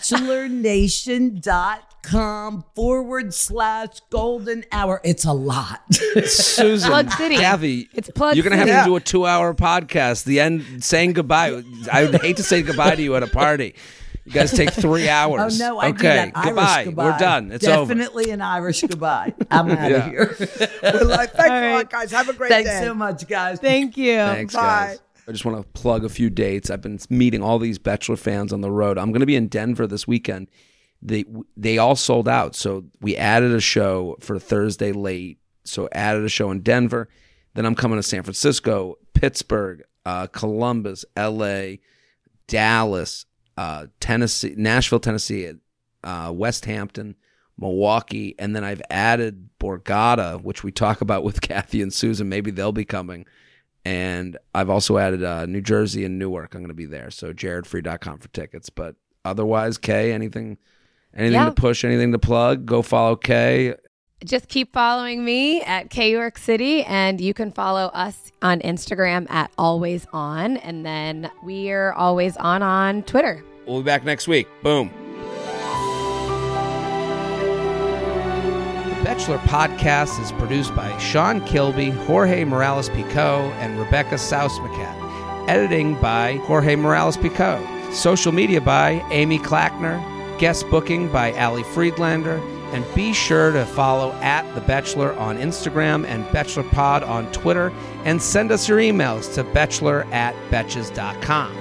S5: bachelornation.com forward slash golden hour. It's a lot.
S3: Susan,
S2: Plug City.
S3: Kathy,
S2: It's Plug
S3: you're gonna have
S2: City.
S3: to do a two-hour podcast. The end, saying goodbye. I would hate to say goodbye to you at a party. You guys take three
S5: Oh
S3: hours.
S5: no, I
S3: okay,
S5: do that Irish
S3: goodbye.
S5: goodbye.
S3: We're done. It's over.
S5: Definitely an Irish goodbye. I'm out
S3: Yeah.
S5: of here.
S4: We're like, thanks a lot, guys. Have a great
S5: Thanks
S4: day.
S5: so much, guys.
S2: Thank you.
S3: Thanks,
S4: Bye.
S3: guys. I just want to plug a few dates. I've been meeting all these Bachelor fans on the road. I'm going to be in Denver this weekend. They they all sold out, so we added a show for Thursday late. So added a show in Denver. Then I'm coming to San Francisco, Pittsburgh, uh, Columbus, L A, Dallas, uh, Tennessee, Nashville, Tennessee, uh, West Hampton, Milwaukee, and then I've added Borgata, which we talk about with Kathy and Susan. Maybe they'll be coming. And I've also added uh, New Jersey and Newark. I'm going to be there. So jared free dot com for tickets. But otherwise, Kay, anything, anything
S2: Yeah.
S3: to push, anything to plug, go follow Kay.
S2: Just keep following me at K York City, and you can follow us on Instagram at Always On, and then we're Always On on Twitter.
S3: We'll be back next week. Boom. The Bachelor Podcast is produced by Sean Kilby, Jorge Morales-Pico, and Rebecca Saus-Macat. Editing by Jorge Morales-Pico. Social media by Amy Clackner. Guest booking by Ali Friedlander. And be sure to follow at The Bachelor on Instagram and BachelorPod on Twitter. And send us your emails to bachelor at betches dot com.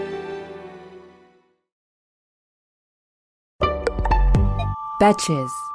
S11: Betches.